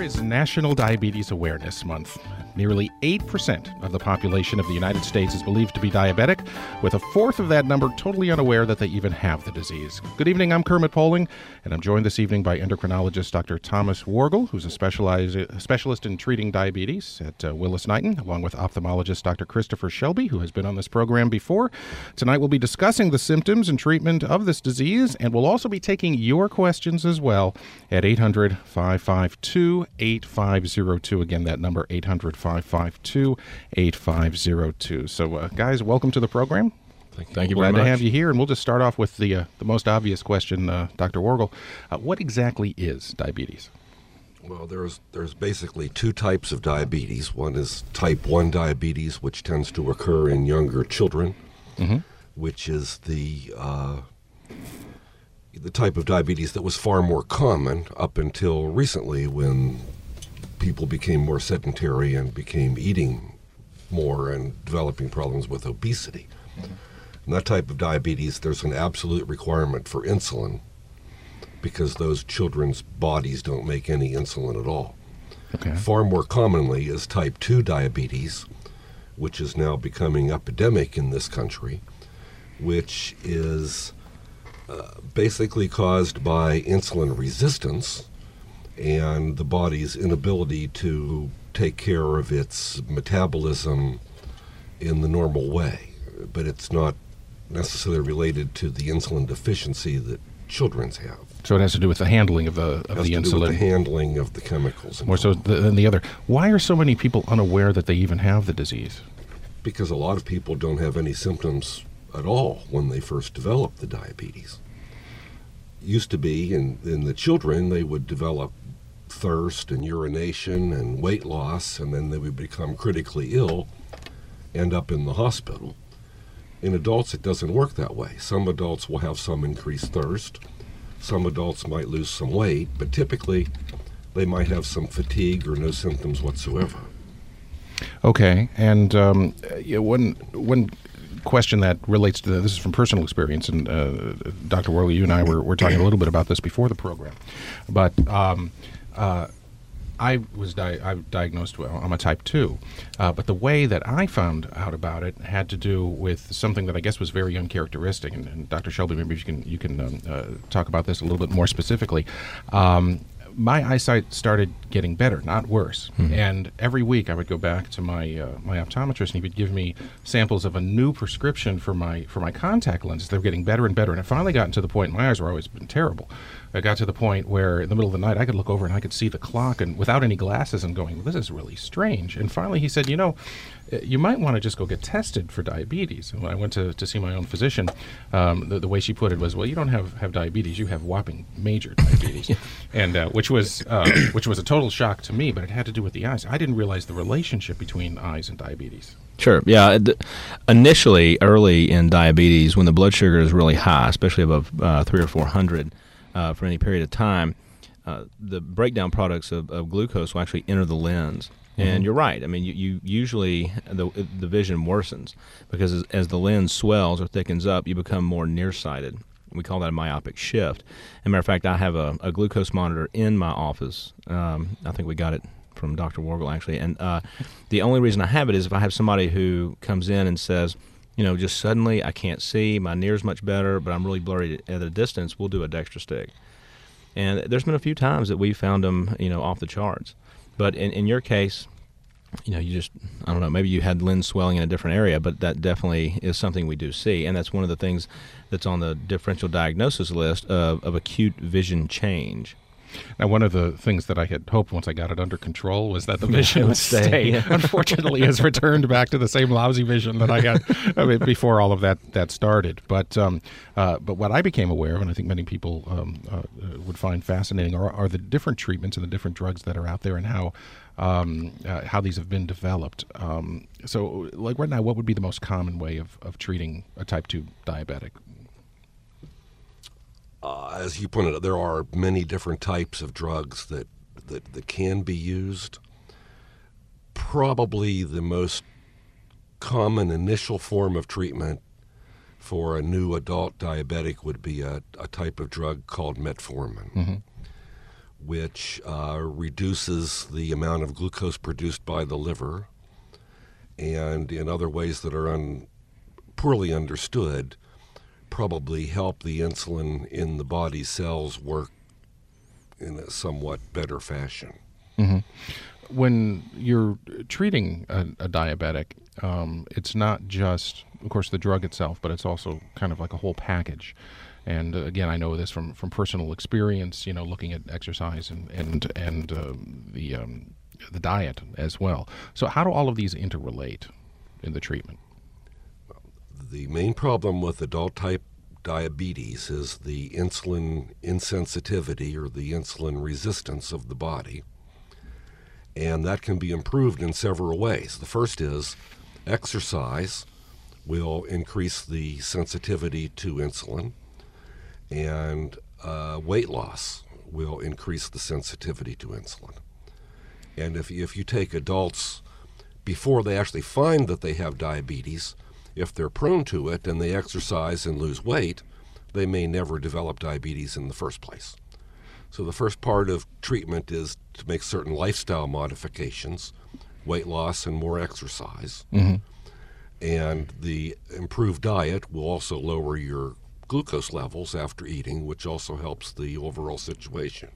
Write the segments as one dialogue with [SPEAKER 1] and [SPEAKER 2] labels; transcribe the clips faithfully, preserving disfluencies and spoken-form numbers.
[SPEAKER 1] is National Diabetes Awareness Month. Nearly eight percent of the population of the United States is believed to be diabetic, with a fourth of that number totally unaware that they even have the disease. Good evening, I'm Kermit Poling, and I'm joined this evening by endocrinologist Doctor Thomas Worgel, who's a specialized, a specialist in treating diabetes at uh, Willis-Knighton, along with ophthalmologist Doctor Christopher Shelby, who has been on this program before. Tonight we'll be discussing the symptoms and treatment of this disease, and we'll also be taking your questions as well at eight hundred, five five two, eight five zero two. Again, that number, eight hundred, five five two, eight five zero two. So, uh, guys, welcome to the program.
[SPEAKER 2] Thank you, Thank you
[SPEAKER 1] Glad
[SPEAKER 2] very much.
[SPEAKER 1] to have you here, and we'll just start off with the uh, the most obvious question, uh, Doctor Worgel. Uh, what exactly is diabetes?
[SPEAKER 2] Well, there's there's basically two types of diabetes. One is type one diabetes, which tends to occur in younger children, mm-hmm. which is the uh, the type of diabetes that was far more common up until recently, when people became more sedentary and became eating more and developing problems with obesity. Mm-hmm. And that type of diabetes, there's an absolute requirement for insulin because those children's bodies don't make any insulin at all. Okay. Far more commonly is type two diabetes, which is now becoming epidemic in this country, which is uh, basically caused by insulin resistance and the body's inability to take care of its metabolism in the normal way. But it's not necessarily related to the insulin deficiency that children's have.
[SPEAKER 1] So it has to do with the handling of the of
[SPEAKER 2] it has
[SPEAKER 1] the
[SPEAKER 2] to
[SPEAKER 1] insulin.
[SPEAKER 2] Do with the handling of the chemicals.
[SPEAKER 1] More so than the other. Why are so many people unaware that they even have the disease?
[SPEAKER 2] Because a lot of people don't have any symptoms at all when they first develop the diabetes. Used to be in, in the children, they would develop thirst and urination and weight loss, and then they would become critically ill, end up in the hospital. In adults, it doesn't work that way. Some adults will have some increased thirst. Some adults might lose some weight, but typically they might have some fatigue or no symptoms whatsoever.
[SPEAKER 1] Okay, and um, yeah, one one question that relates to the, this is from personal experience, and uh, Doctor Worley, you and I were, were talking a little bit about this before the program, but um, uh, I was di- I diagnosed, well, I'm a type two, uh, but the way that I found out about it had to do with something that I guess was very uncharacteristic, and, and Doctor Shelby, maybe you can you can um, uh, talk about this a little bit more specifically. Um, my eyesight started getting better, not worse, mm-hmm. and every week I would go back to my uh, my optometrist, and he would give me samples of a new prescription for my for my contact lenses. They were getting better and better, and it finally gotten to the point, my eyes were always been terrible. I got to the point where in the middle of the night I could look over and I could see the clock, and without any glasses, and going, this is really strange. And finally he said, you know, you might want to just go get tested for diabetes. And when I went to, to see my own physician, um, the, the way she put it was, well, you don't have, have diabetes, you have whopping major diabetes, and uh, which was uh, which was a total shock to me, but it had to do with the eyes. I didn't realize the relationship between eyes and diabetes.
[SPEAKER 3] Sure. Yeah. D- initially, early in diabetes, when the blood sugar is really high, especially above uh, three or four hundred uh, for any period of time, uh, the breakdown products of, of glucose will actually enter the lens. And mm-hmm. you're right. I mean, you, you usually the the vision worsens because as, as the lens swells or thickens up, you become more nearsighted. We call that a myopic shift. As a matter of fact, I have a, a glucose monitor in my office. Um, I think we got it from Doctor Worgel, actually. And uh, the only reason I have it is if I have somebody who comes in and says, you know, just suddenly I can't see, my near's much better, but I'm really blurry at a distance, we'll do a Dextra stick. And there's been a few times that we found them, you know, off the charts. But in, in your case, you know, you just, I don't know, maybe you had lens swelling in a different area, but that definitely is something we do see. And that's one of the things that's on the differential diagnosis list of, of acute vision change.
[SPEAKER 1] Now, one of the things that I had hoped once I got it under control was that the vision would stay.
[SPEAKER 3] Yeah.
[SPEAKER 1] Unfortunately, has returned back to the same lousy vision that I had I mean, before all of that, that started. But um, uh, but what I became aware of, and I think many people um, uh, would find fascinating, are, are the different treatments and the different drugs that are out there and how um, uh, how these have been developed. Um, so, like right now, what would be the most common way of, of treating a type two diabetic?
[SPEAKER 2] Uh, as you pointed out, there are many different types of drugs that, that, that can be used. Probably the most common initial form of treatment for a new adult diabetic would be a, a type of drug called metformin. Mm-hmm. which uh, reduces the amount of glucose produced by the liver, and in other ways that are un- poorly understood, probably help the insulin in the body cells work in a somewhat better fashion.
[SPEAKER 1] Mm-hmm. When you're treating a, a diabetic, um, it's not just, of course, the drug itself, but it's also kind of like a whole package. And uh, again, I know this from, from personal experience, you know, looking at exercise and and and uh, the um, the diet as well. So how do all of these interrelate in the treatment?
[SPEAKER 2] The main problem with adult type diabetes is the insulin insensitivity or the insulin resistance of the body. And that can be improved in several ways. The first is exercise will increase the sensitivity to insulin, and uh, weight loss will increase the sensitivity to insulin. And if, if you take adults before they actually find that they have diabetes, if they're prone to it and they exercise and lose weight, they may never develop diabetes in the first place. So the first part of treatment is to make certain lifestyle modifications, weight loss and more exercise.
[SPEAKER 1] Mm-hmm.
[SPEAKER 2] And the improved diet will also lower your glucose levels after eating, which also helps the overall situation.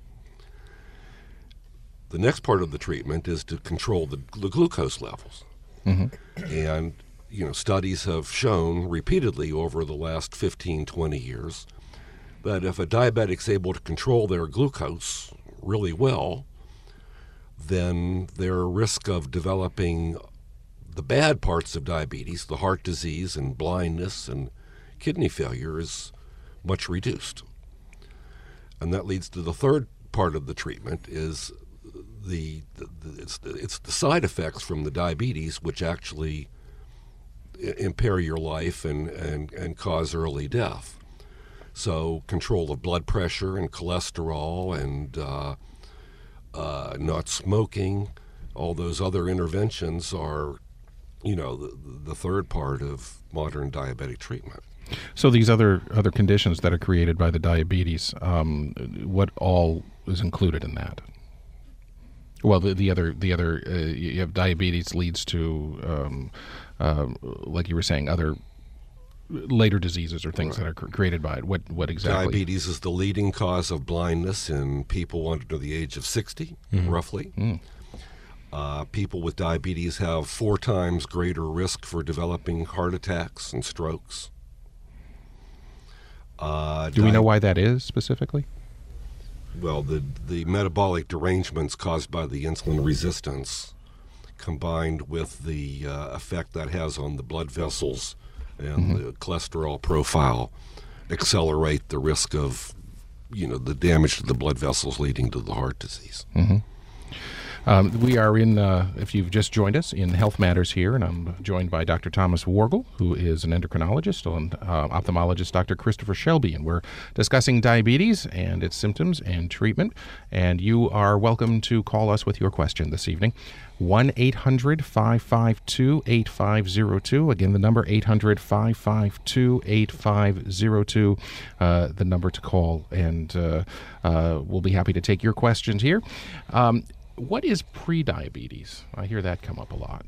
[SPEAKER 2] The next part of the treatment is to control the, the glucose levels.
[SPEAKER 1] Mm-hmm.
[SPEAKER 2] And you know, studies have shown repeatedly over the last fifteen, twenty years that if a diabetic's able to control their glucose really well, then their risk of developing the bad parts of diabetes, the heart disease and blindness and kidney failure, is much reduced. And that leads to the third part of the treatment is the, the, the it's, it's the side effects from the diabetes which actually impair your life and, and, and cause early death. So control of blood pressure and cholesterol and uh, uh, not smoking, all those other interventions are, you know, the, the third part of modern diabetic treatment.
[SPEAKER 1] So these other other conditions that are created by the diabetes, um, what all is included in that? Well, the, the other the other uh, you have diabetes leads to, um, uh, like you were saying, other later diseases or things right. that are cr- created by it. What what exactly?
[SPEAKER 2] Diabetes is the leading cause of blindness in people under the age of sixty, mm-hmm. roughly. Mm. Uh, people with diabetes have four times greater risk for developing heart attacks and strokes. Uh,
[SPEAKER 1] Do di- we know why that is specifically?
[SPEAKER 2] Well, the the metabolic derangements caused by the insulin resistance, combined with the uh, effect that has on the blood vessels and mm-hmm. the cholesterol profile, accelerate the risk of, you know, the damage to the blood vessels leading to the heart disease.
[SPEAKER 1] Mm-hmm. Um, we are in, uh, if you've just joined us, in Health Matters here, and I'm joined by Doctor Thomas Worgel, who is an endocrinologist, and uh, ophthalmologist Doctor Christopher Shelby, and we're discussing diabetes and its symptoms and treatment, and you are welcome to call us with your question this evening. one eight hundred five five two eight five zero two. Again, the number eight hundred five five two eight five zero two, uh, the number to call, and uh, uh, we'll be happy to take your questions here. Um, What is prediabetes? I hear that come up a lot.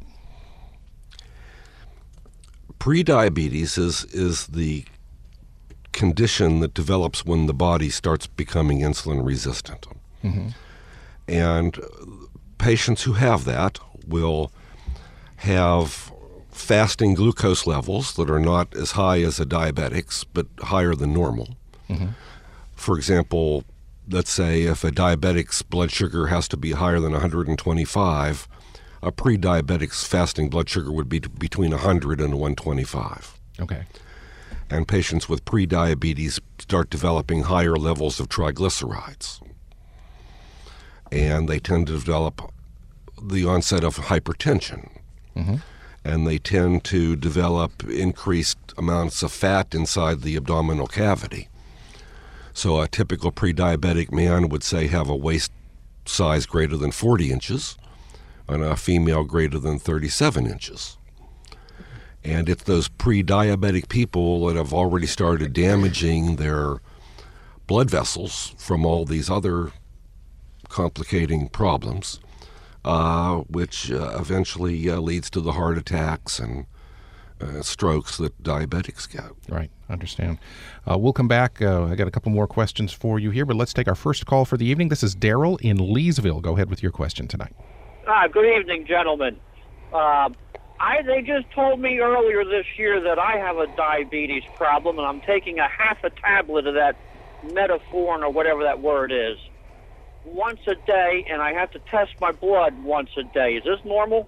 [SPEAKER 2] Prediabetes is is the condition that develops when the body starts becoming insulin resistant. Mm-hmm. And patients who have that will have fasting glucose levels that are not as high as a diabetic's, but higher than normal. Mm-hmm. For example, let's say if a diabetic's blood sugar has to be higher than one hundred twenty-five, a pre-diabetic's fasting blood sugar would be between one hundred and one twenty-five.
[SPEAKER 1] Okay.
[SPEAKER 2] And patients with pre-diabetes start developing higher levels of triglycerides. And they tend to develop the onset of hypertension. Mm-hmm. And they tend to develop increased amounts of fat inside the abdominal cavity. So a typical pre-diabetic man would, say, have a waist size greater than forty inches and a female greater than thirty-seven inches. And it's those pre-diabetic people that have already started damaging their blood vessels from all these other complicating problems, uh, which uh, eventually uh, leads to the heart attacks and uh, strokes that diabetics get.
[SPEAKER 1] Right, understand. Uh, we'll come back. Uh, I got a couple more questions for you here, but let's take our first call for the evening. This is Daryl in Leesville. Go ahead with your question tonight.
[SPEAKER 4] Ah, good evening, gentlemen. Uh, I they just told me earlier this year that I have a diabetes problem, and I'm taking a half a tablet of that Metformin or whatever that word is once a day, and I have to test my blood once a day. Is this normal?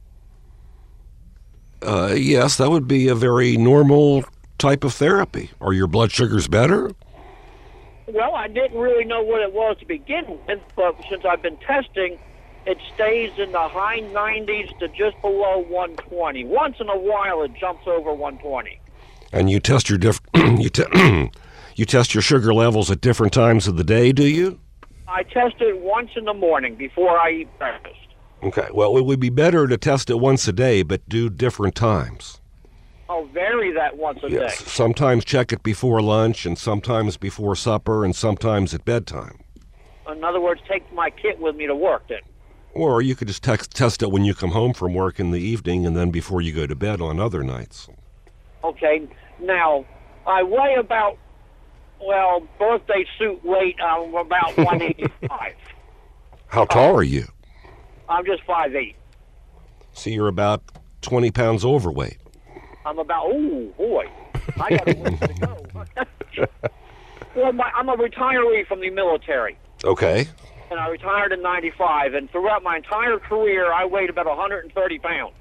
[SPEAKER 2] Uh, yes, that would be a very normal type of therapy. Are your blood sugars better?
[SPEAKER 4] Well, I didn't really know what it was to begin with, but since I've been testing, it stays in the high nineties to just below one twenty. Once in a while, it jumps over one twenty.
[SPEAKER 2] And you test your diff- you, te- you test your sugar levels at different times of the day, do you?
[SPEAKER 4] I test it once in the morning before I eat breakfast.
[SPEAKER 2] Okay. Well, it would be better to test it once a day, but do different times.
[SPEAKER 4] I'll vary that once a
[SPEAKER 2] Yes.
[SPEAKER 4] day.
[SPEAKER 2] Sometimes check it before lunch, and sometimes before supper, and sometimes at bedtime.
[SPEAKER 4] In other words, take my kit with me to work then.
[SPEAKER 2] Or you could just text, test it when you come home from work in the evening and then before you go to bed on other nights.
[SPEAKER 4] Okay. Now, I weigh about, well, birthday suit weight, I'm about one eighty-five.
[SPEAKER 2] How tall are you?
[SPEAKER 4] I'm just five eight.
[SPEAKER 2] So you're about twenty pounds overweight.
[SPEAKER 4] I'm about, oh, boy. I got a ways to go. Well, my, I'm a retiree from the military.
[SPEAKER 2] Okay.
[SPEAKER 4] And I retired in ninety-five, and throughout my entire career, I weighed about one hundred thirty pounds.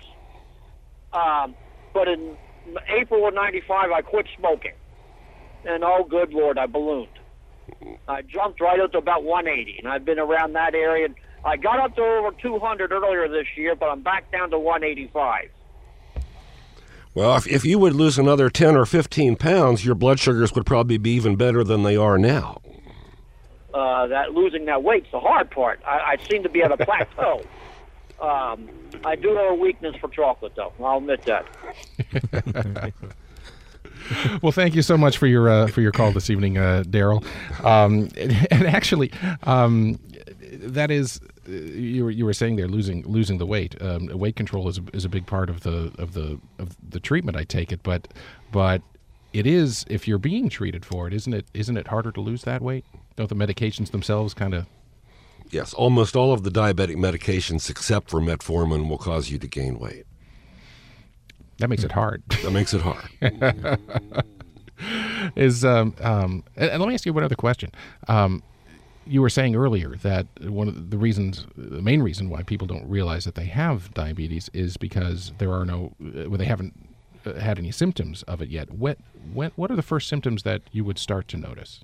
[SPEAKER 4] Um, but in April of ninety-five, I quit smoking. And oh, good Lord, I ballooned. I jumped right up to about one eighty, and I've been around that area. I got up to over two hundred earlier this year, but I'm back down to one eighty-five.
[SPEAKER 2] Well, if, if you would lose another ten or fifteen pounds, your blood sugars would probably be even better than they are now.
[SPEAKER 4] Uh, that losing that weight's the hard part. I, I seem to be at a plateau. Um, I do have a weakness for chocolate, though. I'll admit that.
[SPEAKER 1] Well, thank you so much for your uh, for your call this evening, uh, Daryl. Um, and, and actually, um, that is uh, you were you were saying there losing losing the weight. Um, weight control is a, is a big part of the of the of the treatment. I take it, but but it is if you're being treated for it, isn't it? Isn't it harder to lose that weight? Don't the medications themselves kind of?
[SPEAKER 2] Yes, almost all of the diabetic medications, except for metformin, will cause you to gain weight.
[SPEAKER 1] That makes it hard.
[SPEAKER 2] That makes it hard.
[SPEAKER 1] Is um, um, and, and let me ask you one other question. Um, you were saying earlier that one of the reasons, the main reason why people don't realize that they have diabetes is because there are no, well, they haven't had any symptoms of it yet. What, what, what are the first symptoms that you would start to notice?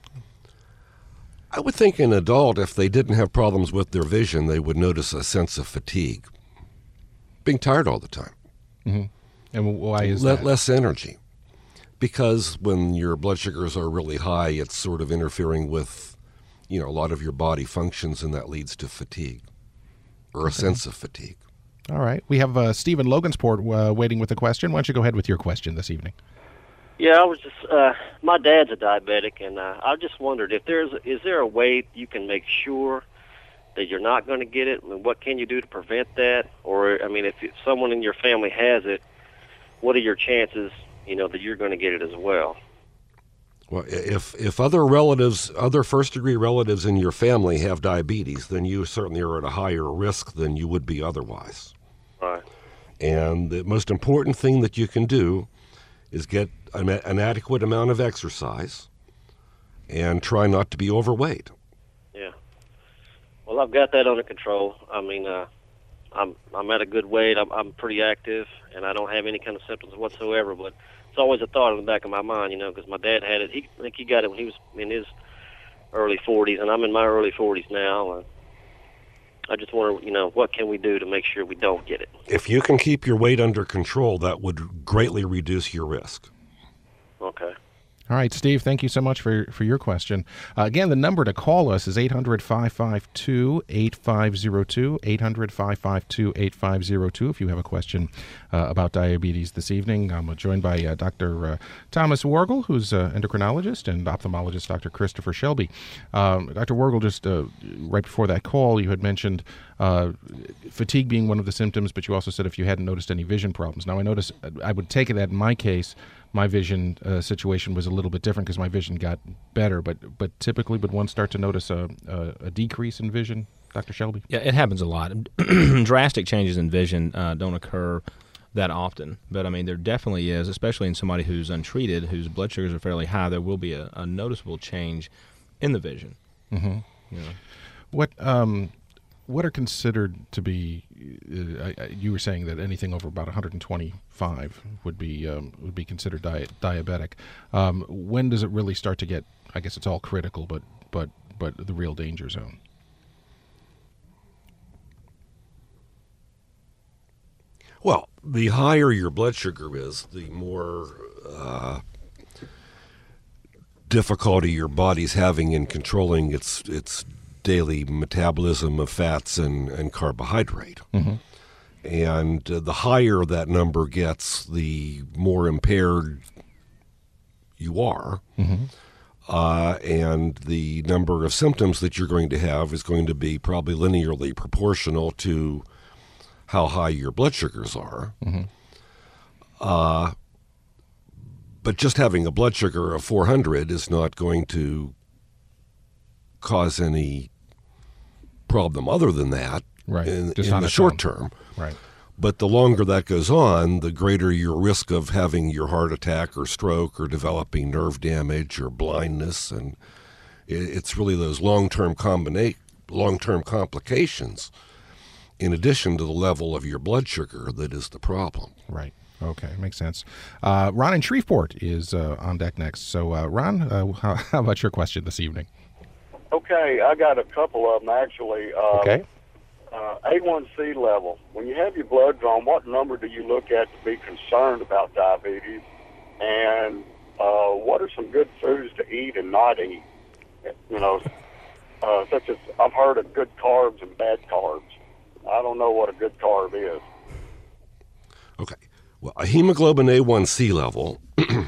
[SPEAKER 2] I would think an adult, if they didn't have problems with their vision, they would notice a sense of fatigue, being tired all the time.
[SPEAKER 1] Mm-hmm. And why is
[SPEAKER 2] Le-
[SPEAKER 1] that?
[SPEAKER 2] Less energy. Because when your blood sugars are really high, it's sort of interfering with, you know, a lot of your body functions, and that leads to fatigue or a okay. sense of fatigue.
[SPEAKER 1] All right. We have uh, Stephen Logansport uh, waiting with a question. Why don't you go ahead with your question this evening?
[SPEAKER 5] Yeah, I was just, uh, my dad's a diabetic, and uh, I just wondered if there's, is there a way you can make sure that you're not going to get it? I mean, what can you do to prevent that? Or, I mean, if someone in your family has it, what are your chances, you know, that you're going to get it as well?
[SPEAKER 2] Well, if if other relatives, other first-degree relatives in your family have diabetes, then you certainly are at a higher risk than you would be otherwise.
[SPEAKER 5] Right.
[SPEAKER 2] And the most important thing that you can do is get an, an adequate amount of exercise and try not to be overweight.
[SPEAKER 5] Yeah. Well, I've got that under control. I mean, uh, I'm I'm at a good weight. I'm I'm pretty active, and I don't have any kind of symptoms whatsoever. But it's always a thought in the back of my mind, you know, because my dad had it. He I think he got it when he was in his early forties, and I'm in my early forties now. And I just wonder, you know, what can we do to make sure we don't get it?
[SPEAKER 2] If you can keep your weight under control, that would greatly reduce your risk.
[SPEAKER 5] Okay.
[SPEAKER 1] All All right, Steve, thank you so much for, for your question. Uh, again, the number to call us is eight hundred, five five two, eight five zero two, eight hundred, five five two, eight five zero two if you have a question uh, about diabetes this evening. I'm joined by uh, Doctor Uh, Thomas Wargel, who's an endocrinologist, and ophthalmologist Doctor Christopher Shelby. Um, Doctor Wargel, just uh, right before that call, you had mentioned uh, fatigue being one of the symptoms, but you also said if you hadn't noticed any vision problems. Now, I notice, I would take it that in my case, my vision uh, situation was a little bit different because my vision got better. But but typically, would one start to notice a, a, a decrease in vision, Doctor Shelby?
[SPEAKER 3] Yeah, it happens a lot. Drastic changes in vision uh, don't occur that often. But, I mean, there definitely is, especially in somebody who's untreated, whose blood sugars are fairly high, there will be a, a noticeable change in the vision.
[SPEAKER 1] Mm-hmm.
[SPEAKER 3] You know.
[SPEAKER 1] What um, what are considered to be? Uh, I, I, you were saying that anything over about one hundred twenty-five would be um, would be considered di- diabetic. Um, when does it really start to get? I guess it's all critical, but but but the real danger zone.
[SPEAKER 2] Well, the higher your blood sugar is, the more uh, difficulty your body's having in controlling its its daily metabolism of fats and, and carbohydrate.
[SPEAKER 1] Mm-hmm.
[SPEAKER 2] And uh, the higher that number gets, the more impaired you are.
[SPEAKER 1] Mm-hmm.
[SPEAKER 2] Uh, and the number of symptoms that you're going to have is going to be probably linearly proportional to how high your blood sugars are.
[SPEAKER 1] Mm-hmm.
[SPEAKER 2] Uh, but just having a blood sugar of four hundred is not going to cause any problem other than that
[SPEAKER 1] Right.
[SPEAKER 2] in,
[SPEAKER 1] Just
[SPEAKER 2] in
[SPEAKER 1] on
[SPEAKER 2] the
[SPEAKER 1] its
[SPEAKER 2] short
[SPEAKER 1] own.
[SPEAKER 2] term.
[SPEAKER 1] Right.
[SPEAKER 2] But the longer that goes on, the greater your risk of having your heart attack or stroke or developing nerve damage or blindness. And it, it's really those long-term combina- long-term complications in addition to the level of your blood sugar that is the problem.
[SPEAKER 1] Right. Okay, makes sense. Uh, Ron in Shreveport is uh, on deck next. So, uh, Ron, uh, how, how about your question this evening?
[SPEAKER 6] Okay, I got a couple of them actually. Uh,
[SPEAKER 1] Okay.
[SPEAKER 6] Uh, A one C level. When you have your blood drawn, what number do you look at to be concerned about diabetes? And uh, what are some good foods to eat and not eat? You know, uh, such as I've heard of good carbs and bad carbs. I don't know what a good carb is.
[SPEAKER 2] Okay. Well, a hemoglobin A one C level, the,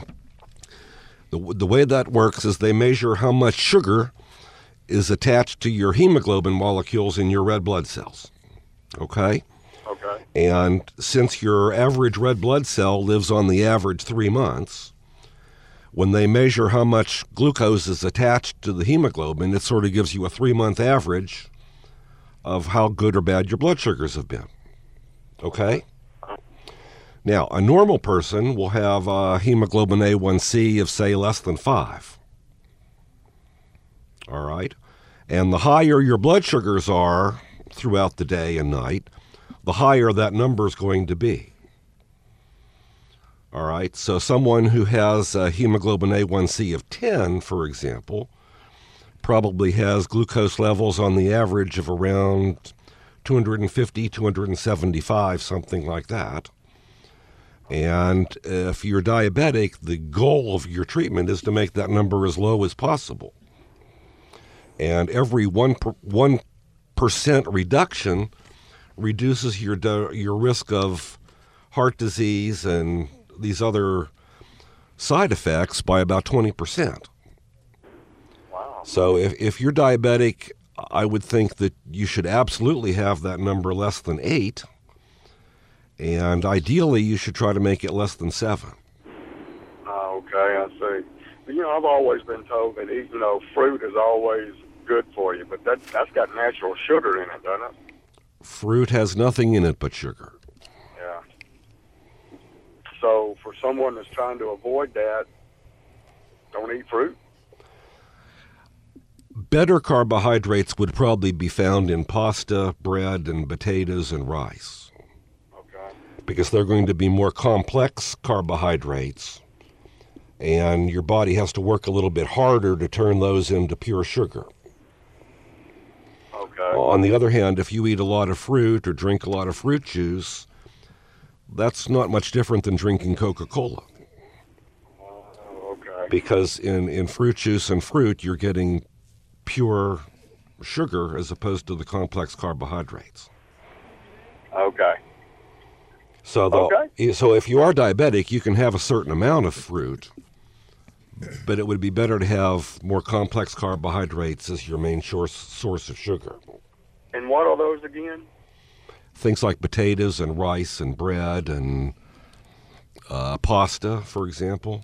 [SPEAKER 2] the way that works is they measure how much sugar is attached to your hemoglobin molecules in your red blood cells. Okay?
[SPEAKER 6] Okay.
[SPEAKER 2] And since your average red blood cell lives on the average three months, when they measure how much glucose is attached to the hemoglobin, it sort of gives you a three-month average of how good or bad your blood sugars have been. Okay? Now, a normal person will have a hemoglobin A one C of, say, less than five. All right? And the higher your blood sugars are throughout the day and night, the higher that number is going to be. All right? So someone who has a hemoglobin A one C of ten, for example, probably has glucose levels on the average of around two fifty, two seventy-five, something like that. And if you're diabetic, the goal of your treatment is to make that number as low as possible. And every one per, one percent reduction reduces your your risk of heart disease and these other side effects by about twenty percent.
[SPEAKER 6] Wow.
[SPEAKER 2] So if, if you're diabetic, I would think that you should absolutely have that number less than eight. And ideally, you should try to make it less than seven.
[SPEAKER 6] Oh, okay, I see. You know, I've always been told that eating, you know, fruit is always good for you, but that, that's got natural sugar in it, doesn't it?
[SPEAKER 2] Fruit has nothing in it but sugar.
[SPEAKER 6] Yeah. So for someone that's trying to avoid that, don't eat fruit?
[SPEAKER 2] Better carbohydrates would probably be found in pasta, bread, and potatoes and rice,
[SPEAKER 6] Okay.
[SPEAKER 2] because they're going to be more complex carbohydrates, and your body has to work a little bit harder to turn those into pure sugar.
[SPEAKER 6] Okay.
[SPEAKER 2] On the other hand, if you eat a lot of fruit or drink a lot of fruit juice, that's not much different than drinking Coca-Cola.
[SPEAKER 6] Oh, okay.
[SPEAKER 2] Because in, in fruit juice and fruit, you're getting pure sugar as opposed to the complex carbohydrates.
[SPEAKER 6] Okay.
[SPEAKER 2] So, the,
[SPEAKER 6] Okay.
[SPEAKER 2] so if you are diabetic, you can have a certain amount of fruit, but it would be better to have more complex carbohydrates as your main source source of sugar.
[SPEAKER 6] And what are those again?
[SPEAKER 2] Things like potatoes and rice and bread and uh, pasta, for example.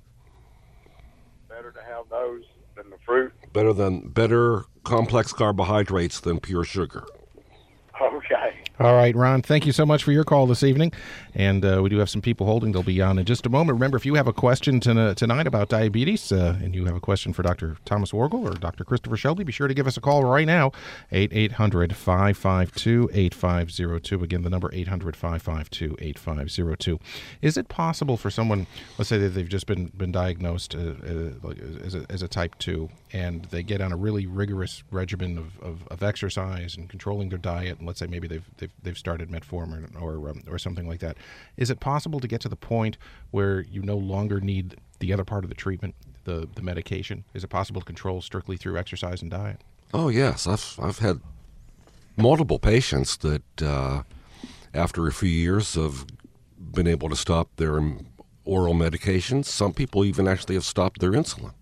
[SPEAKER 6] Better to have those than the fruit?
[SPEAKER 2] Better than better complex carbohydrates than pure sugar.
[SPEAKER 6] Okay.
[SPEAKER 1] All right, Ron, thank you so much for your call this evening. And uh, we do have some people holding. They'll be on in just a moment. Remember, if you have a question to, tonight about diabetes uh, and you have a question for Doctor Thomas Wargel or Doctor Christopher Shelby, be sure to give us a call right now, eight eight hundred, five five two, eight five zero two. Again, the number eight hundred, five five two, eight five zero two. Is it possible for someone, let's say that they've just been, been diagnosed uh, uh, as, a, as a type two, and they get on a really rigorous regimen of, of, of exercise and controlling their diet, and let's say maybe they've they've, they've started metformin or or, um, or something like that. Is it possible to get to the point where you no longer need the other part of the treatment, the the medication? Is it possible to control strictly through exercise and diet?
[SPEAKER 2] Oh yes, I've I've had multiple patients that uh, after a few years have been able to stop their oral medications. Some people even actually have stopped their insulin.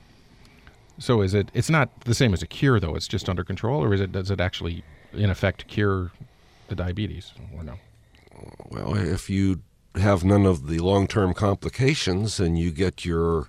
[SPEAKER 1] So is it? It's not the same as a cure, though. It's just under control, or is it? Does it actually, in effect, cure the diabetes, or no?
[SPEAKER 2] Well, if you have none of the long-term complications and you get your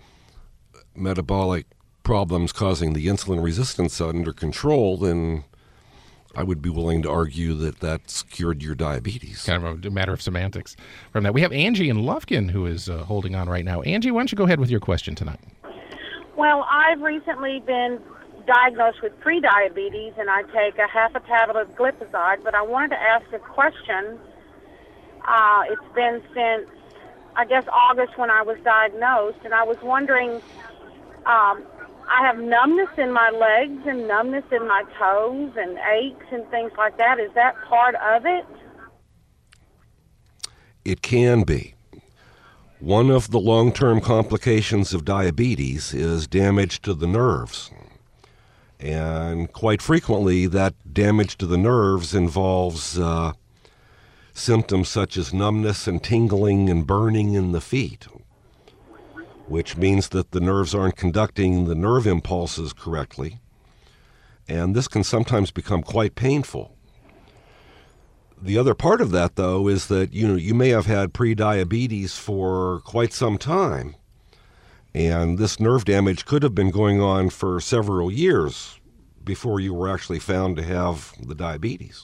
[SPEAKER 2] metabolic problems causing the insulin resistance under control, then I would be willing to argue that that's cured your diabetes.
[SPEAKER 1] Kind of a matter of semantics from that. We have Angie in Lufkin who is uh, holding on right now. Angie, why don't you go ahead with your question tonight?
[SPEAKER 7] Well, I've recently been diagnosed with prediabetes, and I take a half a tablet of glipizide, but I wanted to ask a question. Uh, it's been since, I guess, August when I was diagnosed, and I was wondering, um, I have numbness in my legs and numbness in my toes and aches and things like that. Is that part of it?
[SPEAKER 2] It can be. One of the long-term complications of diabetes is damage to the nerves. And quite frequently, that damage to the nerves involves uh, symptoms such as numbness and tingling and burning in the feet, which means that the nerves aren't conducting the nerve impulses correctly. And this can sometimes become quite painful. The other part of that, though, is that you know you may have had prediabetes for quite some time, and this nerve damage could have been going on for several years before you were actually found to have the diabetes.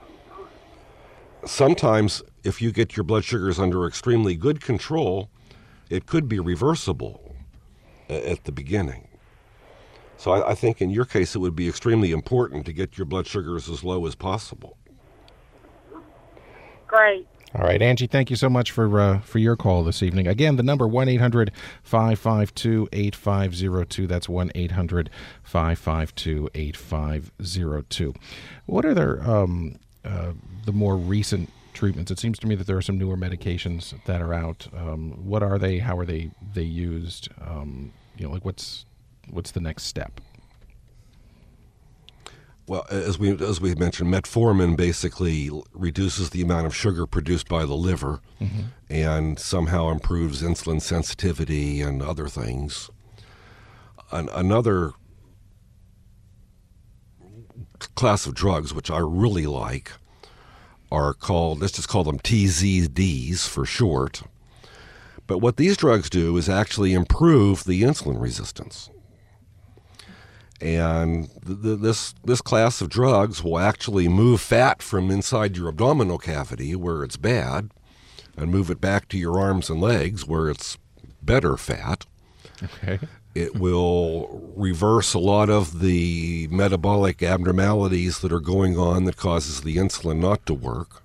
[SPEAKER 2] Sometimes, if you get your blood sugars under extremely good control, it could be reversible at the beginning. So I, I think in your case, it would be extremely important to get your blood sugars as low as possible.
[SPEAKER 7] Great.
[SPEAKER 1] All right, Angie, thank you so much for uh, for your call this evening. Again, the number one eight hundred, five five two, eight five zero two. That's one eight hundred, five five two, eight five zero two. What are their, um, uh, the more recent treatments? It seems to me that there are some newer medications that are out. Um, what are they? How are they they used? Um, you know, like what's what's the next step?
[SPEAKER 2] Well, as we as we mentioned, metformin basically reduces the amount of sugar produced by the liver, mm-hmm. and somehow improves insulin sensitivity and other things. An, another class of drugs, which I really like, are called, let's just call them T Z Ds for short. But what these drugs do is actually improve the insulin resistance. And th- this this class of drugs will actually move fat from inside your abdominal cavity, where it's bad, and move it back to your arms and legs, where it's better fat.
[SPEAKER 1] Okay.
[SPEAKER 2] It will reverse a lot of the metabolic abnormalities that are going on that causes the insulin not to work.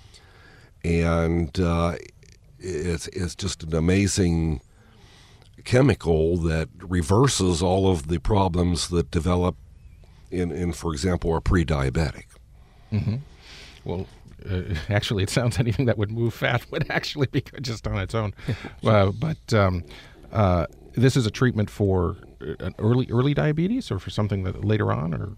[SPEAKER 2] And uh, it's it's just an amazing chemical that reverses all of the problems that develop in, in for example, a pre-diabetic.
[SPEAKER 1] Mm-hmm. Well, uh, actually, it sounds anything that would move fat would actually be good just on its own. uh, but um, uh, this is a treatment for an early early diabetes, or for something that later on, or?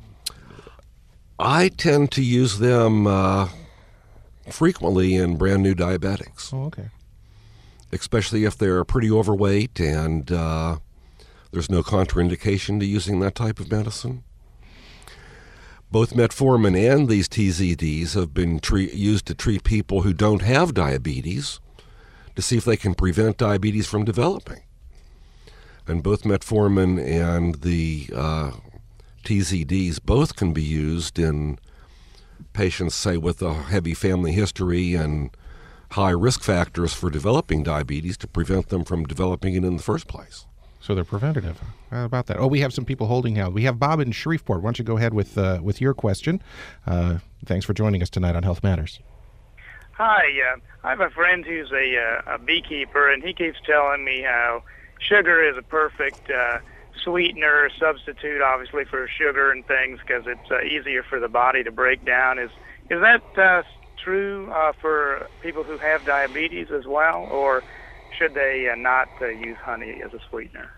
[SPEAKER 2] I tend to use them uh, frequently in brand new diabetics.
[SPEAKER 1] Oh, okay.
[SPEAKER 2] Especially if they're pretty overweight and uh, there's no contraindication to using that type of medicine. Both metformin and these T Z Ds have been treat, used to treat people who don't have diabetes to see if they can prevent diabetes from developing. And both metformin and the uh, T Z Ds both can be used in patients, say, with a heavy family history and high risk factors for developing diabetes to prevent them from developing it in the first place.
[SPEAKER 1] So they're preventative. How about that? Oh, we have some people holding now. We have Bob in Shreveport. Why don't you go ahead with uh, with your question? Uh, thanks for joining us tonight on Health Matters.
[SPEAKER 8] Hi, uh, I have a friend who's a, uh, a beekeeper, and he keeps telling me how sugar is a perfect uh, sweetener, substitute, obviously, for sugar and things, because it's uh, easier for the body to break down. Is is that uh, true uh, for people who have diabetes as well, or should they uh, not uh, use honey as a sweetener?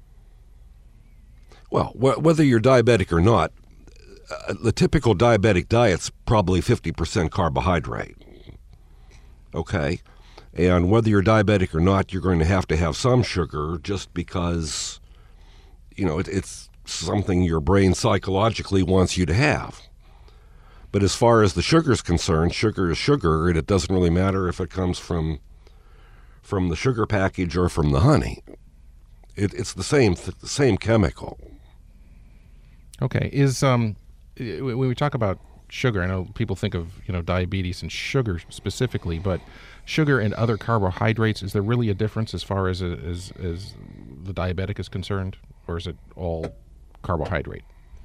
[SPEAKER 2] Well, wh- whether you're diabetic or not, uh, the typical diabetic diet's probably fifty percent carbohydrate. Okay? And whether you're diabetic or not, you're going to have to have some sugar just because, you know, it, it's something your brain psychologically wants you to have. But as far as the sugar is concerned, sugar is sugar, and it doesn't really matter if it comes from from the sugar package or from the honey. It, it's the same th- the same chemical.
[SPEAKER 1] Okay. Is um, when we talk about sugar, I know people think of, you know, diabetes and sugar specifically, but sugar and other carbohydrates, is there really a difference as far as as, as the diabetic is concerned, or is it all carbohydrate?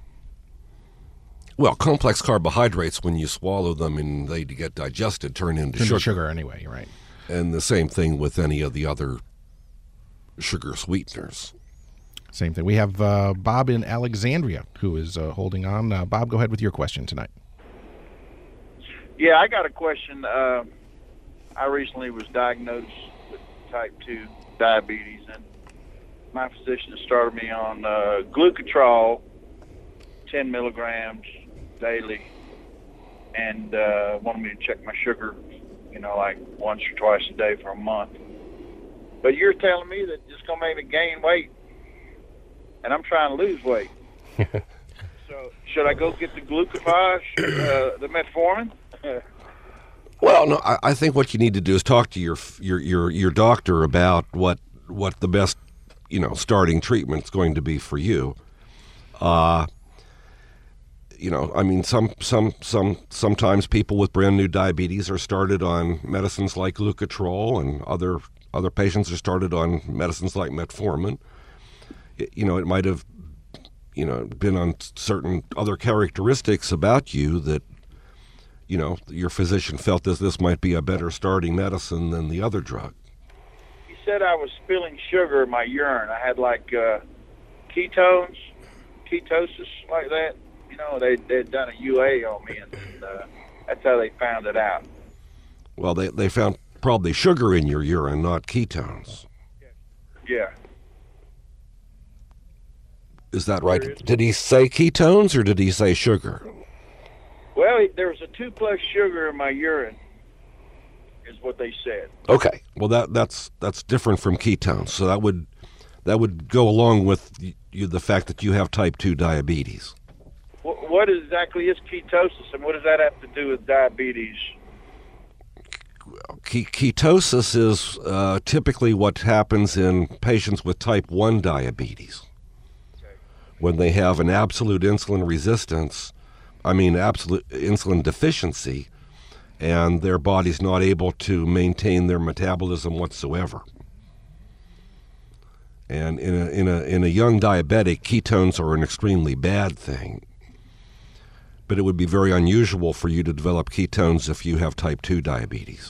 [SPEAKER 2] Well, complex carbohydrates, when you swallow them and they get digested, turn into
[SPEAKER 1] Turn
[SPEAKER 2] sugar.
[SPEAKER 1] to sugar anyway, you're right.
[SPEAKER 2] And the same thing with any of the other sugar sweeteners.
[SPEAKER 1] Same thing. We have uh, Bob in Alexandria who is uh, holding on. Uh, Bob, go ahead with your question tonight.
[SPEAKER 9] Yeah, I got a question. Uh, I recently was diagnosed with type two diabetes, and my physician started me on uh, glucotrol, ten milligrams daily, and uh, wanted me to check my sugar, you know, like once or twice a day for a month. But you're telling me that it's going to make me gain weight, and I'm trying to lose weight. So should I go get the glucophage, uh, the metformin?
[SPEAKER 2] Well, no, I, I think what you need to do is talk to your your your, your doctor about what what the best, you know, starting treatment is going to be for you. Uh, you know, I mean, some some some sometimes people with brand new diabetes are started on medicines like glucotrol, and other other patients are started on medicines like metformin. It, you know, it might have, you know, been on certain other characteristics about you that, you know, your physician felt that this might be a better starting medicine than the other drug.
[SPEAKER 9] He said I was spilling sugar in my urine. I had like uh, ketones, ketosis, like that. You know, they they'd done a U A on me, and uh, that's how they found it out.
[SPEAKER 2] Well, they they found probably sugar in your urine, not ketones.
[SPEAKER 9] Yeah.
[SPEAKER 2] Is that right? Did he say ketones or did he say sugar?
[SPEAKER 9] Well, there was a two plus sugar in my urine, is what they said.
[SPEAKER 2] Okay. Well, that that's that's different from ketones. So that would that would go along with you, the fact that you have type two diabetes.
[SPEAKER 9] What, what exactly is ketosis, and what does that have to do with diabetes?
[SPEAKER 2] Ketosis is uh, typically what happens in patients with type one diabetes. Okay. When they have an absolute insulin resistance, I mean absolute insulin deficiency, and their body's not able to maintain their metabolism whatsoever. And in a, in a, in a young diabetic, ketones are an extremely bad thing. But it would be very unusual for you to develop ketones if you have type two diabetes.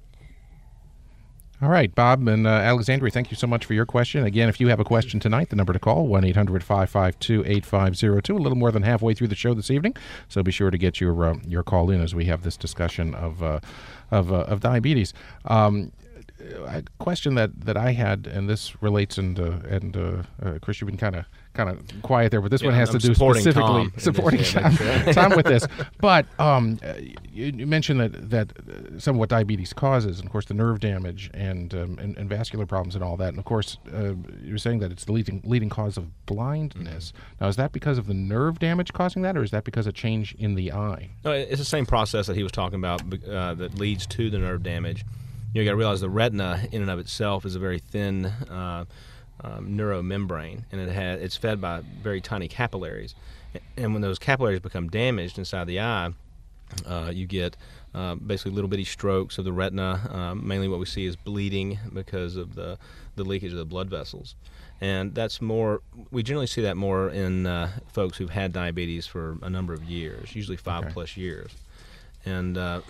[SPEAKER 1] All right, Bob and uh, Alexandria, thank you so much for your question. Again, if you have a question tonight, the number to call, one eight hundred five five two eight five zero two, a little more than halfway through the show this evening. So be sure to get your uh, your call in as we have this discussion of uh, of, uh, of diabetes. Um, a question that, that I had, and this relates, and uh, and uh, uh, Chris, you've been kind of kind of quiet there, but this
[SPEAKER 3] yeah,
[SPEAKER 1] one has
[SPEAKER 3] I'm
[SPEAKER 1] to do specifically
[SPEAKER 3] Tom
[SPEAKER 1] supporting
[SPEAKER 3] this,
[SPEAKER 1] Tom,
[SPEAKER 3] yeah,
[SPEAKER 1] Tom with this. But um, you, you mentioned that that some of what diabetes causes, and of course the nerve damage and um, and, and vascular problems and all that, and of course uh, you were saying that it's the leading leading cause of blindness. Mm-hmm. Now, is that because of the nerve damage causing that, or is that because of change in the eye?
[SPEAKER 3] No, it's the same process that he was talking about uh, that leads to the nerve damage. You know, you got to realize the retina in and of itself is a very thin uh, um, neuromembrane, and it has it's fed by very tiny capillaries. And when those capillaries become damaged inside the eye, uh, you get uh, basically little bitty strokes of the retina. Um, mainly what we see is bleeding because of the, the leakage of the blood vessels. And that's more, we generally see that more in uh, folks who've had diabetes for a number of years, usually five okay. plus years. And uh,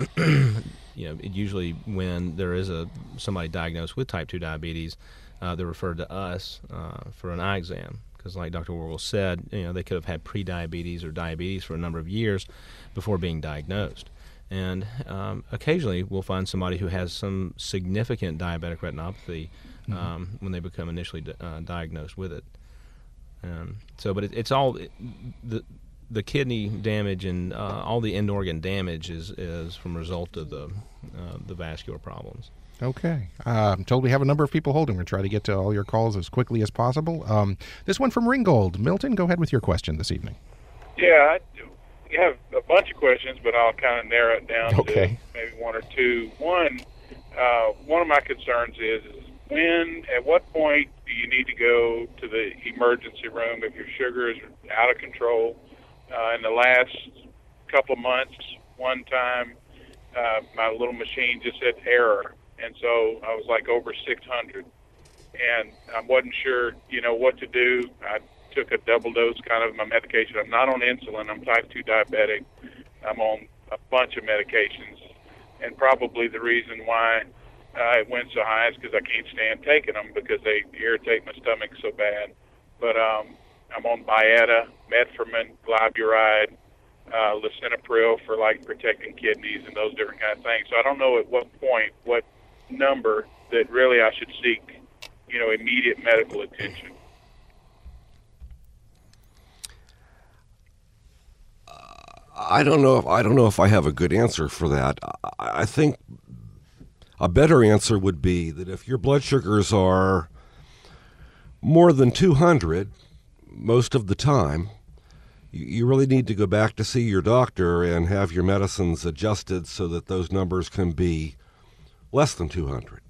[SPEAKER 3] you know, it usually when there is a somebody diagnosed with type two diabetes, uh, they're referred to us uh, for an eye exam. Because like Doctor Worrell said, you know, they could have had pre-diabetes or diabetes for a number of years before being diagnosed. And um, occasionally we'll find somebody who has some significant diabetic retinopathy um, mm-hmm. when they become initially di- uh, diagnosed with it. Um, so, but it, it's all it, the the kidney damage and uh, all the end organ damage is, is from a result of the uh, the vascular problems.
[SPEAKER 1] Okay. Uh, I'm told we have a number of people holding. We're going to try to get to all your calls as quickly as possible. Um, this one from Ringgold. Milton, go ahead with your question this evening.
[SPEAKER 10] Yeah, I have a bunch of questions, but I'll kind of narrow it down
[SPEAKER 1] okay.
[SPEAKER 10] to maybe one or two. One, uh, one of my concerns is, is when, at what point do you need to go to the emergency room if your sugar is out of control? Uh, in the last couple of months, one time, uh, my little machine just said error. And so I was like over six hundred, and I wasn't sure, you know, what to do. I took a double dose kind of my medication. I'm not on insulin. I'm type two diabetic. I'm on a bunch of medications, and probably the reason why uh, it went so high is because I can't stand taking them because they irritate my stomach so bad. But um, I'm on Byetta, Metformin, Glyburide, uh, lisinopril for like protecting kidneys and those different kind of things. So I don't know at what point, what number that really I should seek, you know, immediate medical attention.
[SPEAKER 2] Uh, I don't know if I don't know if I have a good answer for that. I, I think a better answer would be that if your blood sugars are more than two hundred most of the time, you, you really need to go back to see your doctor and have your medicines adjusted so that those numbers can be less than two hundred.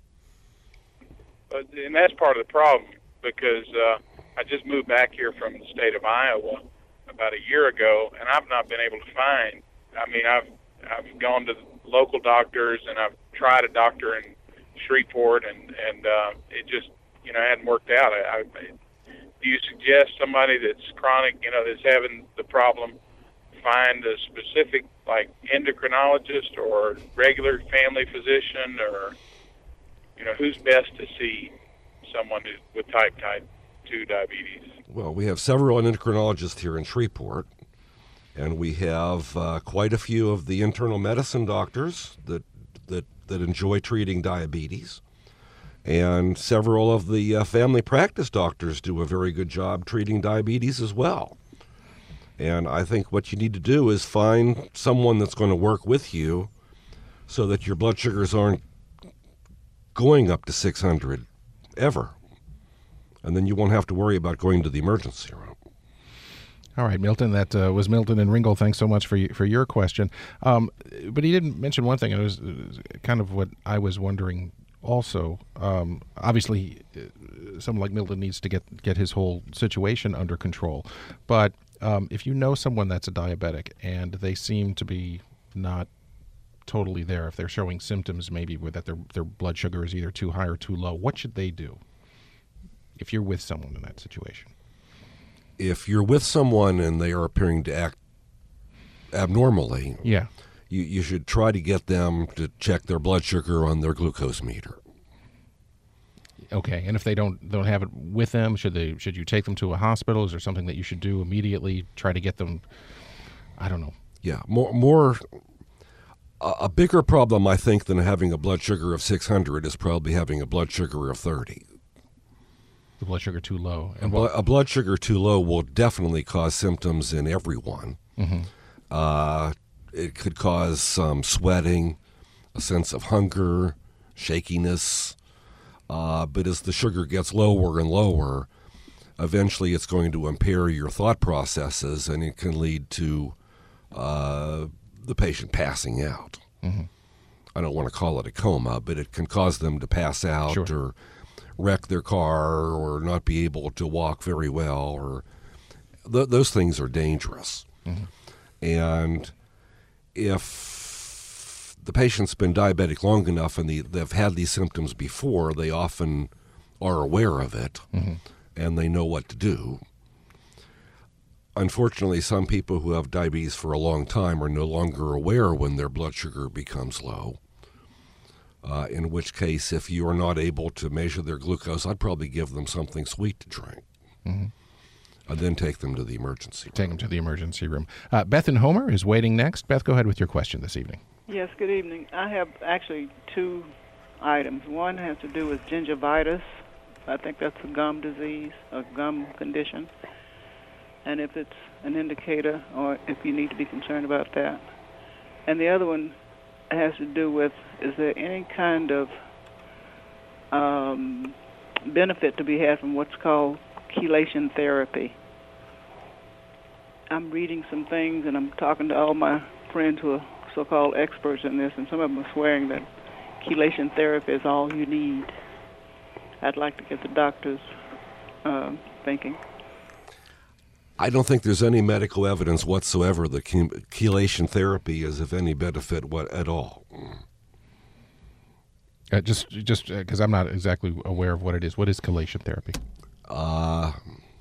[SPEAKER 10] But, and that's part of the problem because uh, I just moved back here from the state of Iowa about a year ago, and I've not been able to find. I mean, I've I've gone to local doctors and I've tried a doctor in Shreveport, and and uh, it just you know hadn't worked out. I, I, do you suggest somebody that's chronic, you know, that's having the problem, find a specific like endocrinologist or regular family physician, or you know who's best to see someone who's with type type two diabetes?
[SPEAKER 2] Well, we have several endocrinologists here in Shreveport, and we have uh, quite a few of the internal medicine doctors that that that enjoy treating diabetes, and several of the uh, family practice doctors do a very good job treating diabetes as well. And I think what you need to do is find someone that's going to work with you so that your blood sugars aren't going up to six hundred ever. And then you won't have to worry about going to the emergency room.
[SPEAKER 1] All right, Milton, that uh, was Milton and Ringgold. Thanks so much for y- for your question. Um, but he didn't mention one thing, and it was, it was kind of what I was wondering also. Um, obviously, uh, someone like Milton needs to get, get his whole situation under control. But Um, if you know someone that's a diabetic and they seem to be not totally there, if they're showing symptoms maybe with that their their blood sugar is either too high or too low, what should they do if you're with someone in that situation?
[SPEAKER 2] If you're with someone and they are appearing to act abnormally,
[SPEAKER 1] yeah,
[SPEAKER 2] you, you should try to get them to check their blood sugar on their glucose meter.
[SPEAKER 1] Okay, and if they don't don't have it with them, should they should you take them to a hospital? Is there something that you should do immediately? Try to get them, I don't know.
[SPEAKER 2] Yeah, more more. A, a bigger problem, I think, than having a blood sugar of six hundred is probably having a blood sugar of thirty.
[SPEAKER 1] The blood sugar too low.
[SPEAKER 2] And a, a blood sugar too low will definitely cause symptoms in everyone.
[SPEAKER 1] Mm-hmm.
[SPEAKER 2] Uh, it could cause some sweating, a sense of hunger, shakiness. Uh, but as the sugar gets lower and lower, eventually it's going to impair your thought processes, and it can lead to uh, the patient passing out.
[SPEAKER 1] Mm-hmm.
[SPEAKER 2] I don't want to call it a coma, but it can cause them to pass out
[SPEAKER 1] Sure.
[SPEAKER 2] or wreck their car or not be able to walk very well. Or th- those things are dangerous.
[SPEAKER 1] Mm-hmm.
[SPEAKER 2] And if the patient's been diabetic long enough and the, they've had these symptoms before, they often are aware of it.
[SPEAKER 1] Mm-hmm.
[SPEAKER 2] And they know what to do. Unfortunately, some people who have diabetes for a long time are no longer aware when their blood sugar becomes low, uh, in which case, if you are not able to measure their glucose, I'd probably give them something sweet to drink,
[SPEAKER 1] Mm-hmm.
[SPEAKER 2] and then take them to the emergency room.
[SPEAKER 1] Take them to the emergency room. Uh, Beth in Homer is waiting next. Beth, go ahead with your question this evening.
[SPEAKER 11] Yes, good evening. I have actually two items. One has to do with gingivitis. I think that's a gum disease, a gum condition. And if it's an indicator or if you need to be concerned about that. And the other one has to do with, is there any kind of um, benefit to be had from what's called chelation therapy? I'm reading some things and I'm talking to all my friends who are so-called experts in this, and some of them are swearing that chelation therapy is all you need. I'd like to get the doctor's uh, thinking.
[SPEAKER 2] I don't think there's any medical evidence whatsoever that chem- chelation therapy is of any benefit what, at all.
[SPEAKER 1] Uh, just just because uh, I'm not exactly aware of what it is. What is chelation therapy?
[SPEAKER 2] Uh,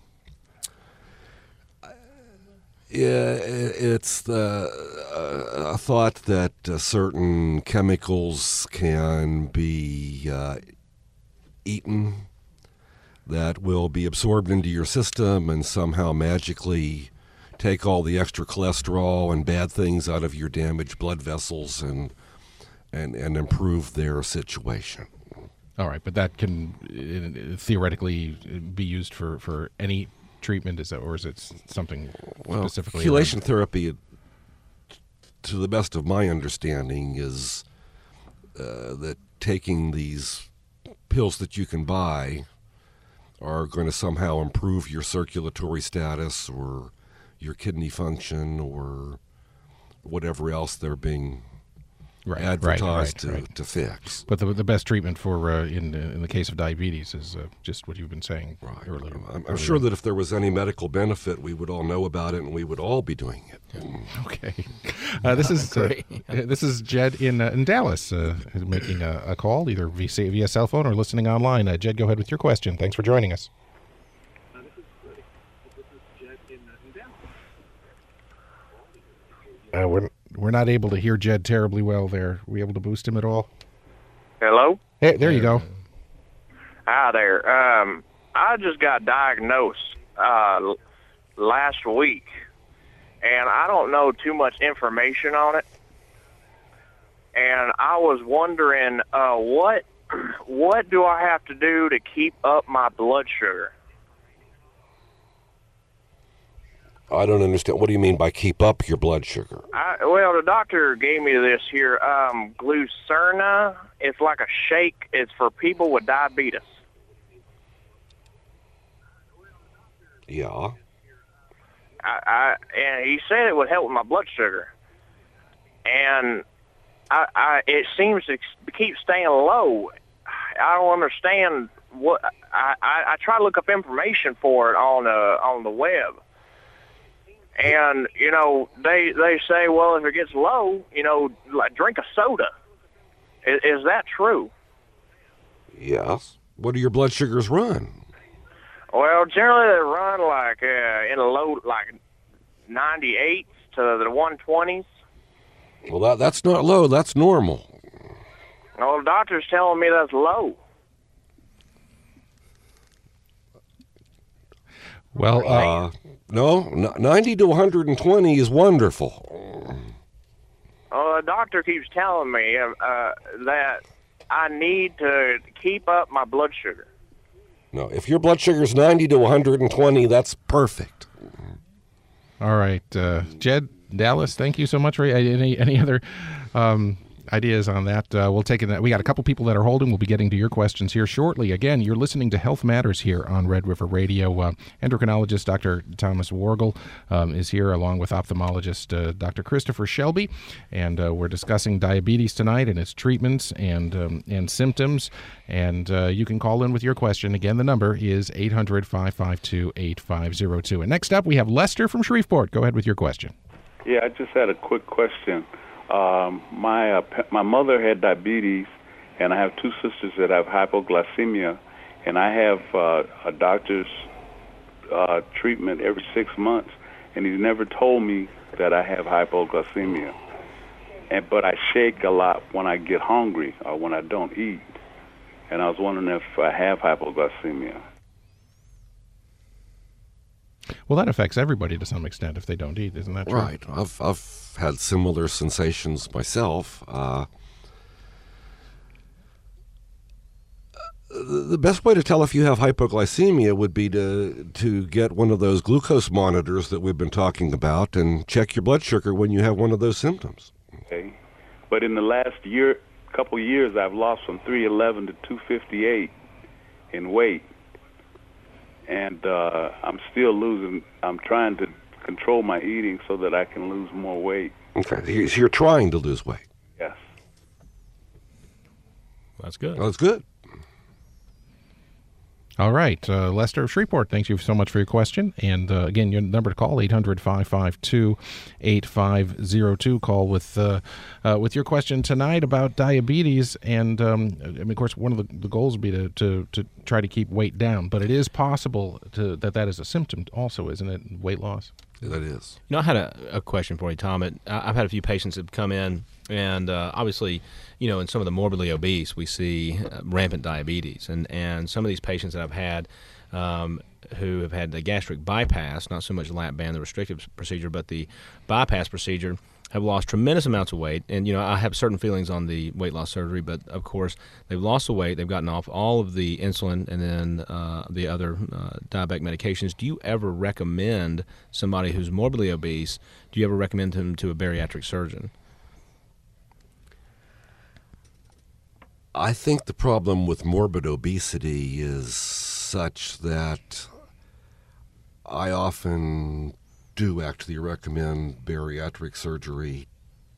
[SPEAKER 2] yeah, it's the uh, a thought that uh, certain chemicals can be uh, eaten that will be absorbed into your system and somehow magically take all the extra cholesterol and bad things out of your damaged blood vessels and and, and improve their situation.
[SPEAKER 1] All right, but that can uh, theoretically be used for, for any treatment, is that, or is it something
[SPEAKER 2] well,
[SPEAKER 1] specifically?
[SPEAKER 2] Chelation
[SPEAKER 1] around?
[SPEAKER 2] therapy, to the best of my understanding, is uh, that taking these pills that you can buy are going to somehow improve your circulatory status or your kidney function or whatever else they're being
[SPEAKER 1] right,
[SPEAKER 2] advertised
[SPEAKER 1] right, right,
[SPEAKER 2] to,
[SPEAKER 1] right.
[SPEAKER 2] to fix.
[SPEAKER 1] But the the best treatment for uh, in in the case of diabetes is uh, just what you've been saying
[SPEAKER 2] right.
[SPEAKER 1] earlier.
[SPEAKER 2] I'm, I'm
[SPEAKER 1] earlier.
[SPEAKER 2] sure that if there was any medical benefit, we would all know about it and we would all be doing it.
[SPEAKER 1] Okay, uh, this is uh, this is Jed in uh, in Dallas uh, making a, a call either via, via cell phone or listening online. Uh, Jed, go ahead with your question. Thanks for joining us. Uh, we're we're not able to hear Jed terribly well there. Are we able to boost him at all?
[SPEAKER 12] Hello?
[SPEAKER 1] Hey, there you go.
[SPEAKER 12] Hi there. Um, I just got diagnosed uh, last week, and I don't know too much information on it. And I was wondering, uh, what what do I have to do to keep up my blood sugar?
[SPEAKER 2] I don't understand. What do you mean by keep up your blood sugar?
[SPEAKER 12] I, well, the doctor gave me this here, um, Glucerna. It's like a shake. It's for people with diabetes.
[SPEAKER 2] Yeah.
[SPEAKER 12] I, I and he said it would help with my blood sugar, and I, I it seems to keep staying low. I don't understand what I, I, I try to look up information for it on uh, on the web. And, you know, they they say, well, if it gets low, you know, like drink a soda. Is, is that true?
[SPEAKER 2] Yes. What do your blood sugars run?
[SPEAKER 12] Well, generally they run like uh, in a low, like ninety-eight to the one twenties.
[SPEAKER 2] Well, that that's not low. That's normal.
[SPEAKER 12] Well, the doctor's telling me that's low.
[SPEAKER 1] Well,
[SPEAKER 2] uh, no, ninety to one hundred twenty is wonderful.
[SPEAKER 12] Oh, a doctor keeps telling me uh, that I need to keep up my blood sugar.
[SPEAKER 2] No, if your blood sugar is ninety to one hundred twenty, that's perfect.
[SPEAKER 1] All right, uh, Jed, Dallas, thank you so much. For any any other um, ideas on that? Uh, we'll take it. We got a couple people that are holding. We'll be getting to your questions here shortly. Again, you're listening to Health Matters here on Red River Radio. Uh, endocrinologist Doctor Thomas Worgel um, is here, along with ophthalmologist uh, Doctor Christopher Shelby, and uh, we're discussing diabetes tonight and its treatments and um, and symptoms. And uh, you can call in with your question. Again, the number is eight hundred, five five two, eight five zero two. And next up, we have Lester from Shreveport. Go ahead with your question.
[SPEAKER 13] Yeah, I just had a quick question. Um, my uh, my mother had diabetes, and I have two sisters that have hypoglycemia, and I have uh, a doctor's uh, treatment every six months, and he's never told me that I have hypoglycemia. And but I shake a lot when I get hungry or when I don't eat, and I was wondering if I have hypoglycemia.
[SPEAKER 1] Well, that affects everybody to some extent if they don't eat, isn't that true?
[SPEAKER 2] Right. I've I've had similar sensations myself. Uh, the best way to tell if you have hypoglycemia would be to to get one of those glucose monitors that we've been talking about and check your blood sugar when you have one of those symptoms.
[SPEAKER 13] Okay. But in the last year, couple years, I've lost from three eleven to two fifty-eight in weight. And uh, I'm still losing. I'm trying to control my eating so that I can lose more weight.
[SPEAKER 2] Okay, so you're trying to lose weight.
[SPEAKER 13] Yes.
[SPEAKER 3] That's good.
[SPEAKER 2] That's good.
[SPEAKER 1] All right, uh, Lester of Shreveport, thank you so much for your question. And uh, again, your number to call, eight hundred, five five two, eight five zero two. Call with uh, uh, with your question tonight about diabetes. And, um, I mean, of course, one of the, the goals would be to, to, to try to keep weight down. But it is possible to, that that is a symptom also, isn't it, weight loss?
[SPEAKER 2] Yeah, that is.
[SPEAKER 3] You know, I had a, a question for you, Tom. It, I've had a few patients that have come in, and uh, obviously, you know, in some of the morbidly obese, we see uh, rampant diabetes. And, and some of these patients that I've had um, who have had the gastric bypass, not so much lap band, the restrictive procedure, but the bypass procedure, have lost tremendous amounts of weight. And, you know, I have certain feelings on the weight loss surgery, but, of course, they've lost the weight. They've gotten off all of the insulin and then uh, the other uh, diabetic medications. Do you ever recommend somebody who's morbidly obese, do you ever recommend them to a bariatric surgeon?
[SPEAKER 2] I think the problem with morbid obesity is such that I often do actually recommend bariatric surgery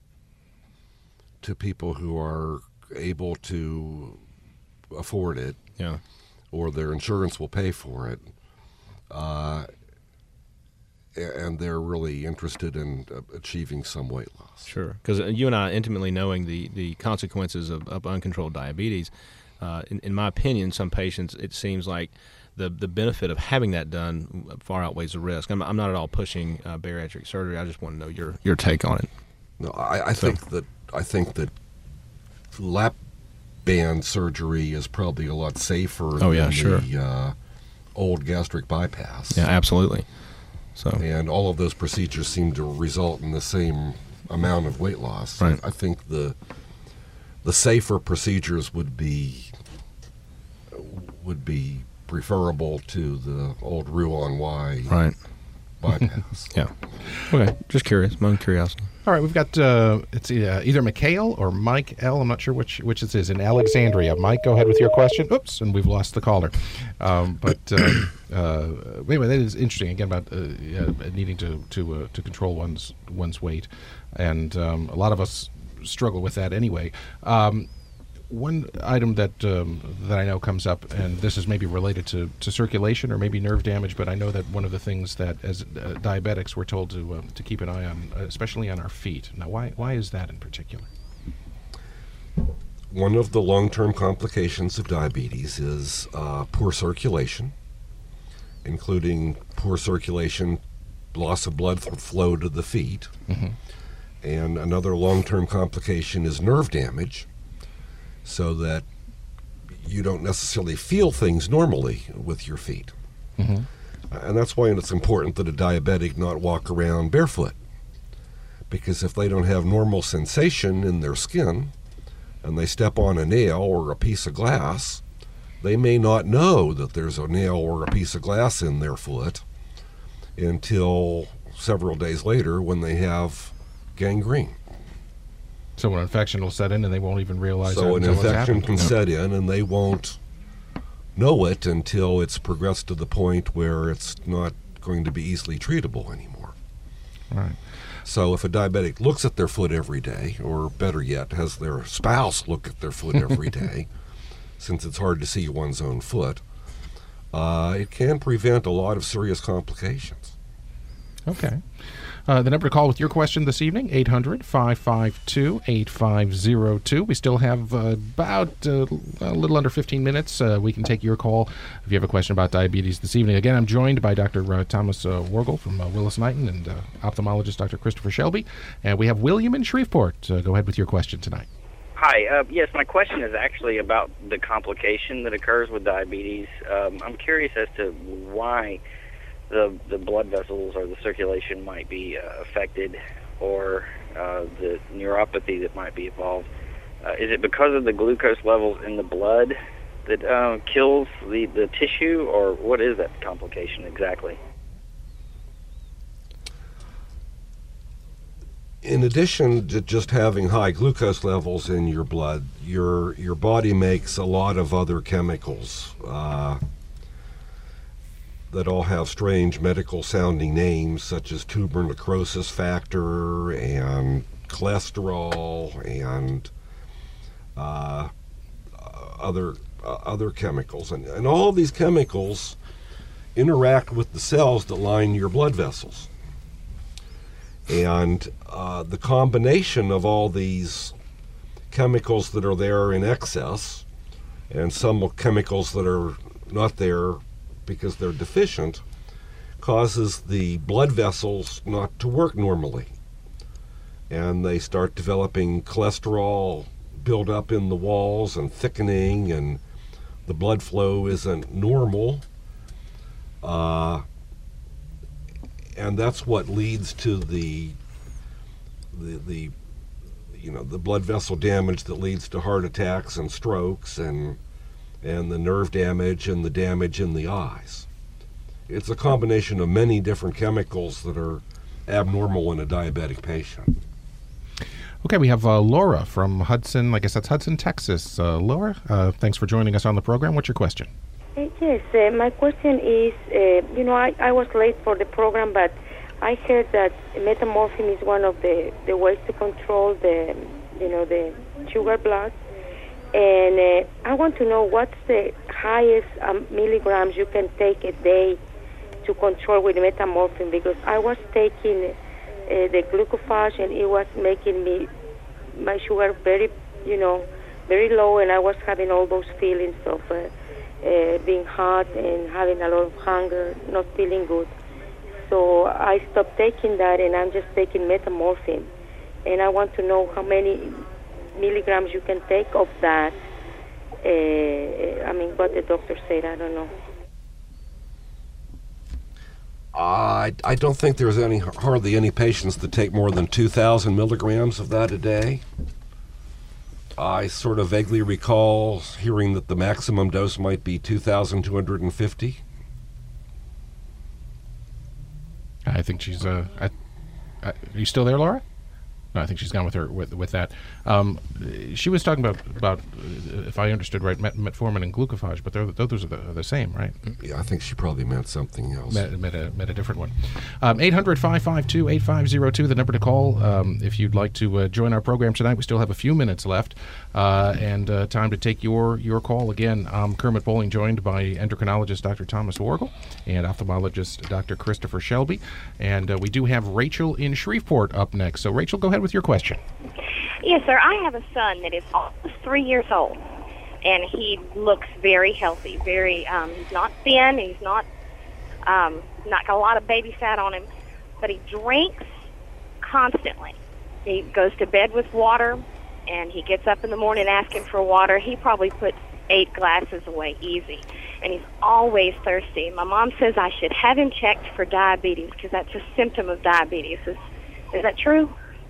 [SPEAKER 2] to people who are able to afford it,
[SPEAKER 3] yeah,
[SPEAKER 2] or their insurance will pay for it, uh, and they're really interested in uh, achieving some weight loss.
[SPEAKER 3] Sure, because you and I intimately knowing the, the consequences of, of uncontrolled diabetes, uh, in, in my opinion, some patients, it seems like the the benefit of having that done far outweighs the risk. I'm, I'm not at all pushing uh, bariatric surgery. I just want to know your, your take on it.
[SPEAKER 2] No, I, I
[SPEAKER 3] so.
[SPEAKER 2] think that I think that lap band surgery is probably a lot safer
[SPEAKER 3] oh, yeah,
[SPEAKER 2] than
[SPEAKER 3] sure.
[SPEAKER 2] the uh, old gastric bypass.
[SPEAKER 3] Yeah, absolutely. So,
[SPEAKER 2] and all of those procedures seem to result in the same amount of weight loss.
[SPEAKER 3] Right.
[SPEAKER 2] I think the the safer procedures would be would be preferable to the old Roux-en-Y
[SPEAKER 3] right.
[SPEAKER 2] bypass.
[SPEAKER 3] Yeah. Okay. Just curious. My own curiosity.
[SPEAKER 1] All right, we've got uh, it's uh, either Mikhail or Mike L. I'm not sure which which this is in Alexandria. Mike, go ahead with your question. Oops, and we've lost the caller. Um, but uh, uh, anyway, that is interesting again about uh, uh, needing to to uh, to control one's one's weight, and um, a lot of us struggle with that anyway. Um, One item that um, that I know comes up, and this is maybe related to, to circulation or maybe nerve damage, but I know that one of the things that as uh, diabetics we're told to uh, to keep an eye on, uh, especially on our feet. Now, why why is that in particular?
[SPEAKER 2] One of the long-term complications of diabetes is uh, poor circulation, including poor circulation, loss of blood flow to the feet,
[SPEAKER 1] mm-hmm.
[SPEAKER 2] and another long-term complication is nerve damage, so that you don't necessarily feel things normally with your feet.
[SPEAKER 1] Mm-hmm.
[SPEAKER 2] And that's why it's important that a diabetic not walk around barefoot, because if they don't have normal sensation in their skin and they step on a nail or a piece of glass, they may not know that there's a nail or a piece of glass in their foot until several days later when they have gangrene.
[SPEAKER 1] So an infection will set in and they won't even realize
[SPEAKER 2] so
[SPEAKER 1] that
[SPEAKER 2] an
[SPEAKER 1] until it's
[SPEAKER 2] infection
[SPEAKER 1] happened.
[SPEAKER 2] can
[SPEAKER 1] Yeah.
[SPEAKER 2] set in and they won't know it until it's progressed to the point where it's not going to be easily treatable anymore.
[SPEAKER 1] Right.
[SPEAKER 2] So if a diabetic looks at their foot every day, or better yet, has their spouse look at their foot every day, since it's hard to see one's own foot, uh, it can prevent a lot of serious complications.
[SPEAKER 1] Okay. Uh, the number to call with your question this evening, eight hundred, five five two, eight five zero two. We still have uh, about uh, a little under fifteen minutes. Uh, we can take your call if you have a question about diabetes this evening. Again, I'm joined by Doctor Uh, Thomas uh, Worgel from uh, Willis-Knighton and uh, ophthalmologist Doctor Christopher Shelby. And we have William in Shreveport. Uh, go ahead with your question tonight.
[SPEAKER 14] Hi. Uh, yes, my question is actually about the complication that occurs with diabetes. Um, I'm curious as to why the the blood vessels or the circulation might be uh, affected, or uh, the neuropathy that might be involved. Uh, is it because of the glucose levels in the blood that uh, kills the, the tissue, or what is that complication exactly?
[SPEAKER 2] In addition to just having high glucose levels in your blood, your your body makes a lot of other chemicals uh, that all have strange medical sounding names, such as tuber necrosis factor and cholesterol and uh, other uh, other chemicals, and, and all of these chemicals interact with the cells that line your blood vessels. And uh, the combination of all these chemicals that are there in excess and some chemicals that are not there because they're deficient causes the blood vessels not to work normally. And they start developing cholesterol build up in the walls and thickening, and the blood flow isn't normal. Uh, and that's what leads to the, the the you know the blood vessel damage that leads to heart attacks and strokes, and and the nerve damage and the damage in the eyes. It's a combination of many different chemicals that are abnormal in a diabetic patient.
[SPEAKER 1] Okay, we have uh, Laura from Hudson, I guess that's Hudson, Texas. Uh, Laura, uh, thanks for joining us on the program. What's your question?
[SPEAKER 15] Yes, uh, my question is, uh, you know, I, I was late for the program, but I heard that metformin is one of the, the ways to control the, you know, the sugar blood. And uh, I want to know what's the highest um, milligrams you can take a day to control with metformin, because I was taking uh, the glucophage and it was making me, my sugar very, you know, very low, and I was having all those feelings of uh, Uh, being hot and having a lot of hunger, not feeling good. So I stopped taking that, and I'm just taking metformin. And I want to know how many milligrams you can take of that. Uh, I mean, what the doctor said, I don't know.
[SPEAKER 2] I, I don't think there's any hardly any patients that take more than two thousand milligrams of that a day. I sort of vaguely recall hearing that the maximum dose might be two thousand two hundred fifty.
[SPEAKER 1] I think she's. Uh, I, I, are you still there, Laura? No, I think she's gone with her with with that. Um, she was talking about about uh, if I understood right, met, metformin and glucophage, but they're, those are the, the same, right?
[SPEAKER 2] Yeah, I think she probably meant something else.
[SPEAKER 1] Met, met, a, met a different one. Um, eight hundred, five five two, eight five zero two, the number to call um, if you'd like to uh, join our program tonight. We still have a few minutes left uh, and uh, time to take your, your call. Again, I'm Kermit Bowling, joined by endocrinologist Doctor Thomas Worgel and ophthalmologist Doctor Christopher Shelby. And uh, we do have Rachel in Shreveport up next. So, Rachel, go ahead with your question.
[SPEAKER 16] Yes, sir. I have a son that is almost three years old, and he looks very healthy. Very, um, he's not thin. He's not, um, not got a lot of baby fat on him, but he drinks constantly. He goes to bed with water, and he gets up in the morning asking for water. He probably puts eight glasses away easy, and he's always thirsty. My mom says I should have him checked for diabetes because that's a symptom of diabetes. Is, is that true?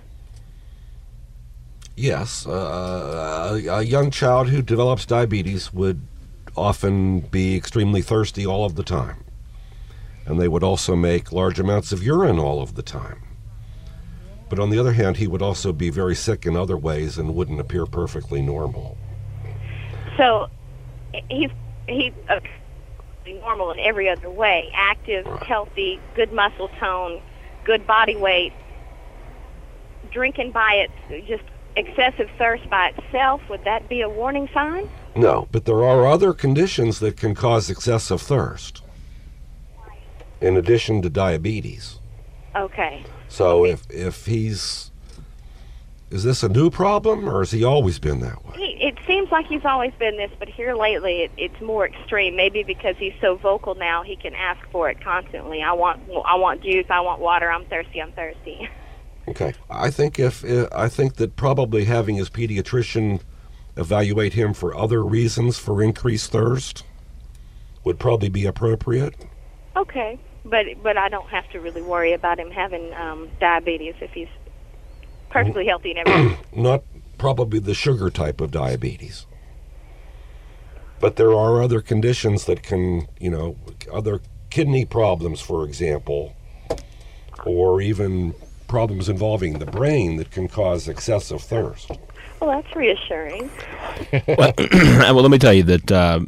[SPEAKER 2] Yes, uh, a, a young child who develops diabetes would often be extremely thirsty all of the time. And they would also make large amounts of urine all of the time. But on the other hand, he would also be very sick in other ways and wouldn't appear perfectly normal.
[SPEAKER 16] So he's he's uh, normal in every other way: active, healthy, good muscle tone, good body weight. Drinking by it, just excessive thirst by itself, would that be a warning sign?
[SPEAKER 2] No, but there are other conditions that can cause excessive thirst, in addition to diabetes.
[SPEAKER 16] Okay.
[SPEAKER 2] So if if he's, is this a new problem, or has he always been that way?
[SPEAKER 16] He, it seems like he's always been this, but here lately it, it's more extreme. Maybe because he's so vocal now, he can ask for it constantly. I want, I want juice. I want water. I'm thirsty. I'm thirsty.
[SPEAKER 2] Okay. I think if I think that probably having his pediatrician evaluate him for other reasons for increased thirst would probably be appropriate.
[SPEAKER 16] Okay, but but I don't have to really worry about him having um, diabetes if he's perfectly healthy and everything.
[SPEAKER 2] Not probably the sugar type of diabetes. But there are other conditions that can, you know, other kidney problems, for example, or even problems involving the brain that can cause excessive thirst.
[SPEAKER 16] Well, that's reassuring.
[SPEAKER 3] well, well, let me tell you that, uh,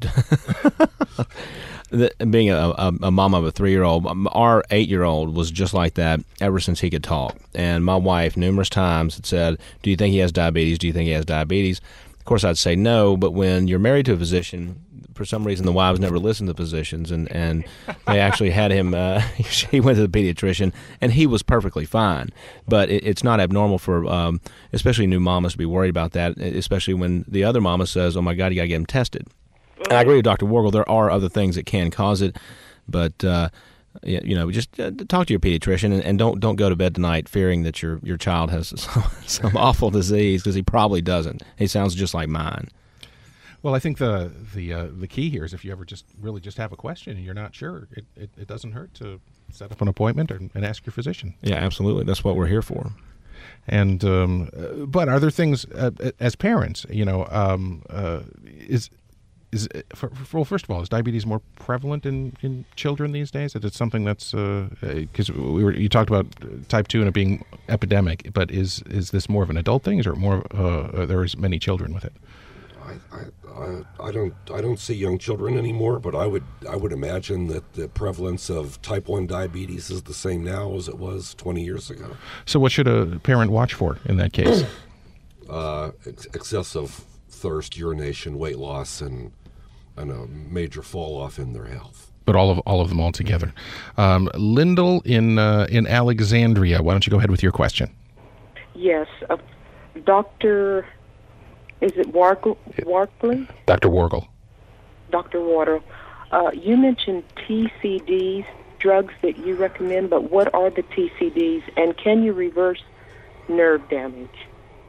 [SPEAKER 3] that being a, a, a mom of a three-year-old, our eight-year-old was just like that ever since he could talk. And my wife numerous times had said, do you think he has diabetes? Do you think he has diabetes? Of course, I'd say no, but when you're married to a physician, for some reason the wives never listened to physicians, and, and they actually had him, uh, he went to the pediatrician, and he was perfectly fine. But it, it's not abnormal for um, especially new mamas to be worried about that, especially when the other mama says, oh my God, you got to get him tested. And I agree with Doctor Wargel, there are other things that can cause it, but uh, you know, just uh, talk to your pediatrician, and, and don't don't go to bed tonight fearing that your, your child has some, some awful disease, because he probably doesn't. He sounds just like mine.
[SPEAKER 1] Well, I think the the uh, the key here is if you ever just really just have a question and you're not sure, it, it, it doesn't hurt to set up an appointment and, and ask your physician.
[SPEAKER 3] Yeah, absolutely. That's what we're here for.
[SPEAKER 1] And um, uh, but are there things uh, as parents, you know, um, uh, is is for, for, well, first of all, is diabetes more prevalent in, in children these days? Is it something that's because uh, we were you talked about type two and it being epidemic, but is is this more of an adult thing, or more uh, there is many children with it?
[SPEAKER 2] I, I, I don't I don't see young children anymore, but I would I would imagine that the prevalence of type one diabetes is the same now as it was twenty years ago.
[SPEAKER 1] So what should a parent watch for in that case?
[SPEAKER 2] uh, ex- excessive thirst, urination, weight loss, and and a major fall off in their health.
[SPEAKER 1] But all of all of them all together. Um, Lyndall in uh, in Alexandria, why don't you go ahead with your question?
[SPEAKER 17] Yes, uh, Doctor Is it Wargle, Warkley?
[SPEAKER 1] Doctor Wargel.
[SPEAKER 17] Doctor Wargel. Uh, you mentioned T C Ds, drugs that you recommend, but what are the T C Ds, and can you reverse nerve damage?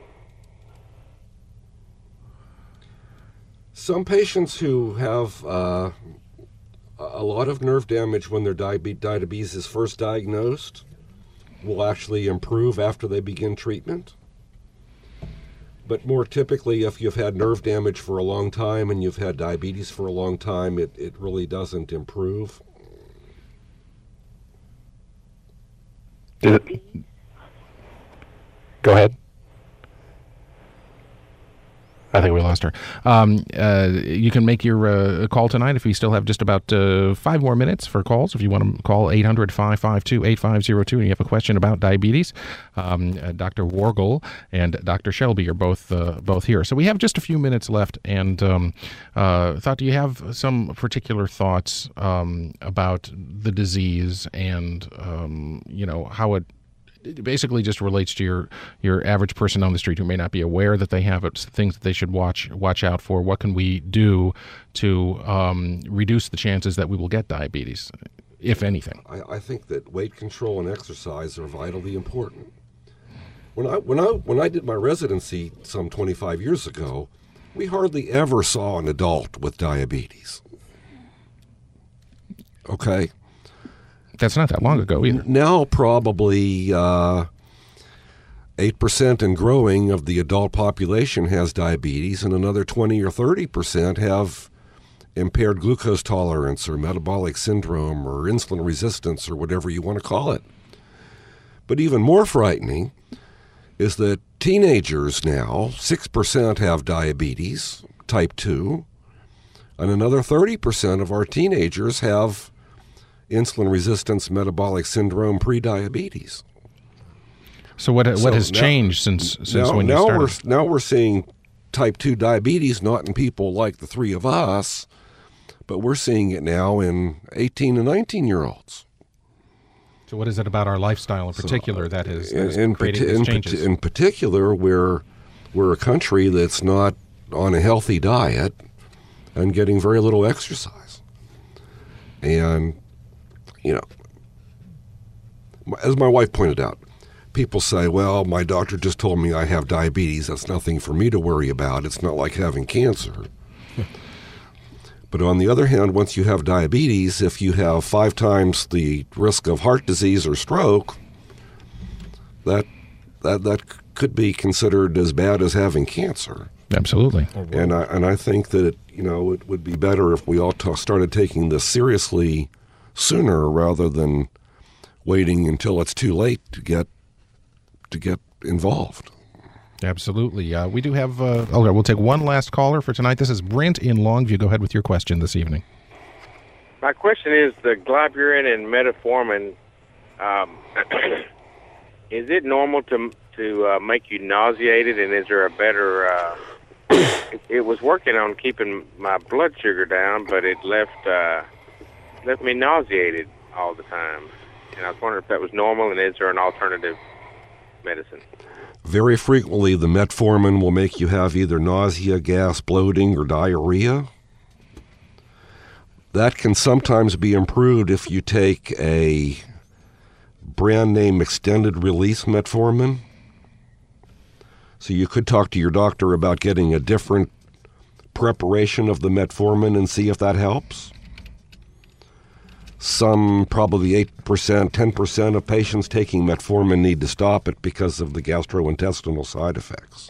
[SPEAKER 2] Some patients who have uh, a lot of nerve damage when their diabe- diabetes is first diagnosed will actually improve after they begin treatment. But more typically, if you've had nerve damage for a long time and you've had diabetes for a long time, it, it really doesn't improve.
[SPEAKER 1] Did it? Go ahead. I think we lost her. Um, uh, you can make your uh, call tonight if we still have just about uh, five more minutes for calls. If you want to call eight hundred, five five two, eight five zero two and you have a question about diabetes, um, uh, Doctor Wargel and Doctor Shelby are both uh, both here. So we have just a few minutes left, and um, uh, thought, do you have some particular thoughts um, about the disease and um, you know how it It basically just relates to your your average person on the street who may not be aware that they have it, things that they should watch watch out for? What can we do to um, reduce the chances that we will get diabetes, if anything?
[SPEAKER 2] I, I think that weight control and exercise are vitally important. When I when I when I did my residency some twenty-five years ago, we hardly ever saw an adult with diabetes. Okay.
[SPEAKER 1] That's not that long ago either.
[SPEAKER 2] Now probably uh, eight percent and growing of the adult population has diabetes, and another twenty or thirty percent have impaired glucose tolerance or metabolic syndrome or insulin resistance or whatever you want to call it. But even more frightening is that teenagers now, six percent have diabetes, type two, and another thirty percent of our teenagers have insulin resistance, metabolic syndrome, prediabetes.
[SPEAKER 1] So what what
[SPEAKER 2] So
[SPEAKER 1] has
[SPEAKER 2] now-
[SPEAKER 1] changed since since
[SPEAKER 2] now,
[SPEAKER 1] when you
[SPEAKER 2] now
[SPEAKER 1] started?
[SPEAKER 2] we're now we're seeing type two diabetes not in people like the three of us, but we're seeing it now in eighteen and nineteen year olds.
[SPEAKER 1] So what is it about our lifestyle in particular that is, that is
[SPEAKER 2] in,
[SPEAKER 1] creating
[SPEAKER 2] parti-
[SPEAKER 1] these
[SPEAKER 2] in,
[SPEAKER 1] changes?
[SPEAKER 2] parti- in particular, we're we're a country that's not on a healthy diet and getting very little exercise. And you know, as my wife pointed out, people say, well, my doctor just told me I have diabetes. That's nothing for me to worry about. It's not like having cancer. But on the other hand, once you have diabetes, if you have five times the risk of heart disease or stroke, that that that could be considered as bad as having cancer.
[SPEAKER 1] Absolutely.
[SPEAKER 2] And I and I think that it, you know, it would be better if we all t- started taking this seriously sooner rather than waiting until it's too late to get to get involved.
[SPEAKER 1] Absolutely. Uh, we do have, uh, okay, we'll take one last caller for tonight. This is Brent in Longview. Go ahead with your question this evening.
[SPEAKER 18] My question is the globurin and metformin. Um, is it normal to to uh, make you nauseated, and is there a better? Uh, it, it was working on keeping my blood sugar down, but it left uh, left me nauseated all the time, and I was wondering if that was normal, and is there an alternative medicine?
[SPEAKER 2] Very frequently, the metformin will make you have either nausea, gas, bloating, or diarrhea. That can sometimes be improved if you take a brand name extended release metformin. So you could talk to your doctor about getting a different preparation of the metformin and see if that helps. Some, probably eight percent, ten percent of patients taking metformin need to stop it because of the gastrointestinal side effects.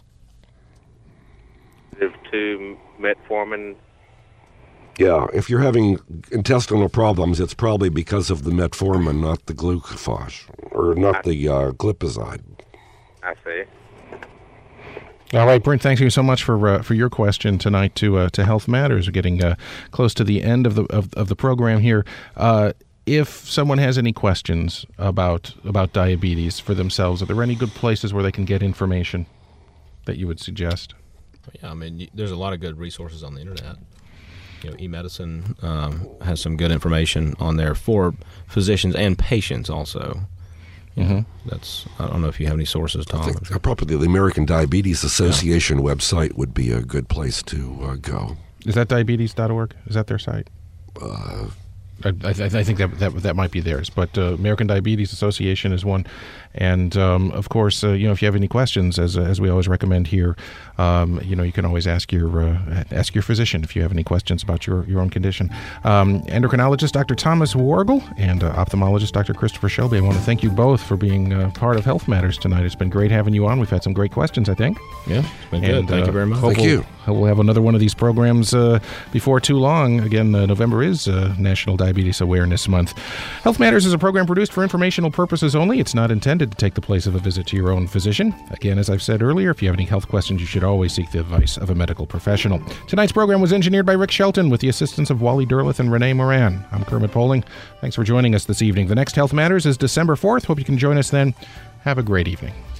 [SPEAKER 18] To metformin.
[SPEAKER 2] Yeah, if you're having intestinal problems, it's probably because of the metformin, not the glucophage, or not the uh, glipizide.
[SPEAKER 18] I see.
[SPEAKER 1] All right, Brent, thank you so much for uh, for your question tonight to uh, to Health Matters. We're getting uh, close to the end of the of, of the program here. Uh, if someone has any questions about about diabetes for themselves, are there any good places where they can get information that you would suggest?
[SPEAKER 3] Yeah, I mean, y- there's a lot of good resources on the internet. You know, eMedicine um, has some good information on there for physicians and patients also. You know,
[SPEAKER 1] Mm-hmm.
[SPEAKER 3] that's I don't know if you have any sources, Tom.
[SPEAKER 2] I think uh, probably the American Diabetes Association website would be a good place to uh, go.
[SPEAKER 1] Is that diabetes dot org? Is that their site?
[SPEAKER 2] Uh,
[SPEAKER 1] I, I, th- I think that, that that might be theirs, but uh, American Diabetes Association is one, and um, of course, uh, you know, if you have any questions, as as we always recommend here, um, you know, you can always ask your uh, ask your physician if you have any questions about your, your own condition. Um, endocrinologist Doctor Thomas Wargle and uh, ophthalmologist Doctor Christopher Shelby. I want to thank you both for being uh, part of Health Matters tonight. It's been great having you on. We've had some great questions, I think.
[SPEAKER 3] Yeah, it's been good. Thank you very much.
[SPEAKER 1] hope
[SPEAKER 3] Thank
[SPEAKER 1] we'll-
[SPEAKER 3] you.
[SPEAKER 1] We'll have another one of these programs uh, before too long. Again, uh, November is uh, National Diabetes Awareness Month. Health Matters is a program produced for informational purposes only. It's not intended to take the place of a visit to your own physician. Again, as I've said earlier, if you have any health questions, you should always seek the advice of a medical professional. Tonight's program was engineered by Rick Shelton with the assistance of Wally Derleth and Renee Moran. I'm Kermit Poling. Thanks for joining us this evening. The next Health Matters is December fourth. Hope you can join us then. Have a great evening.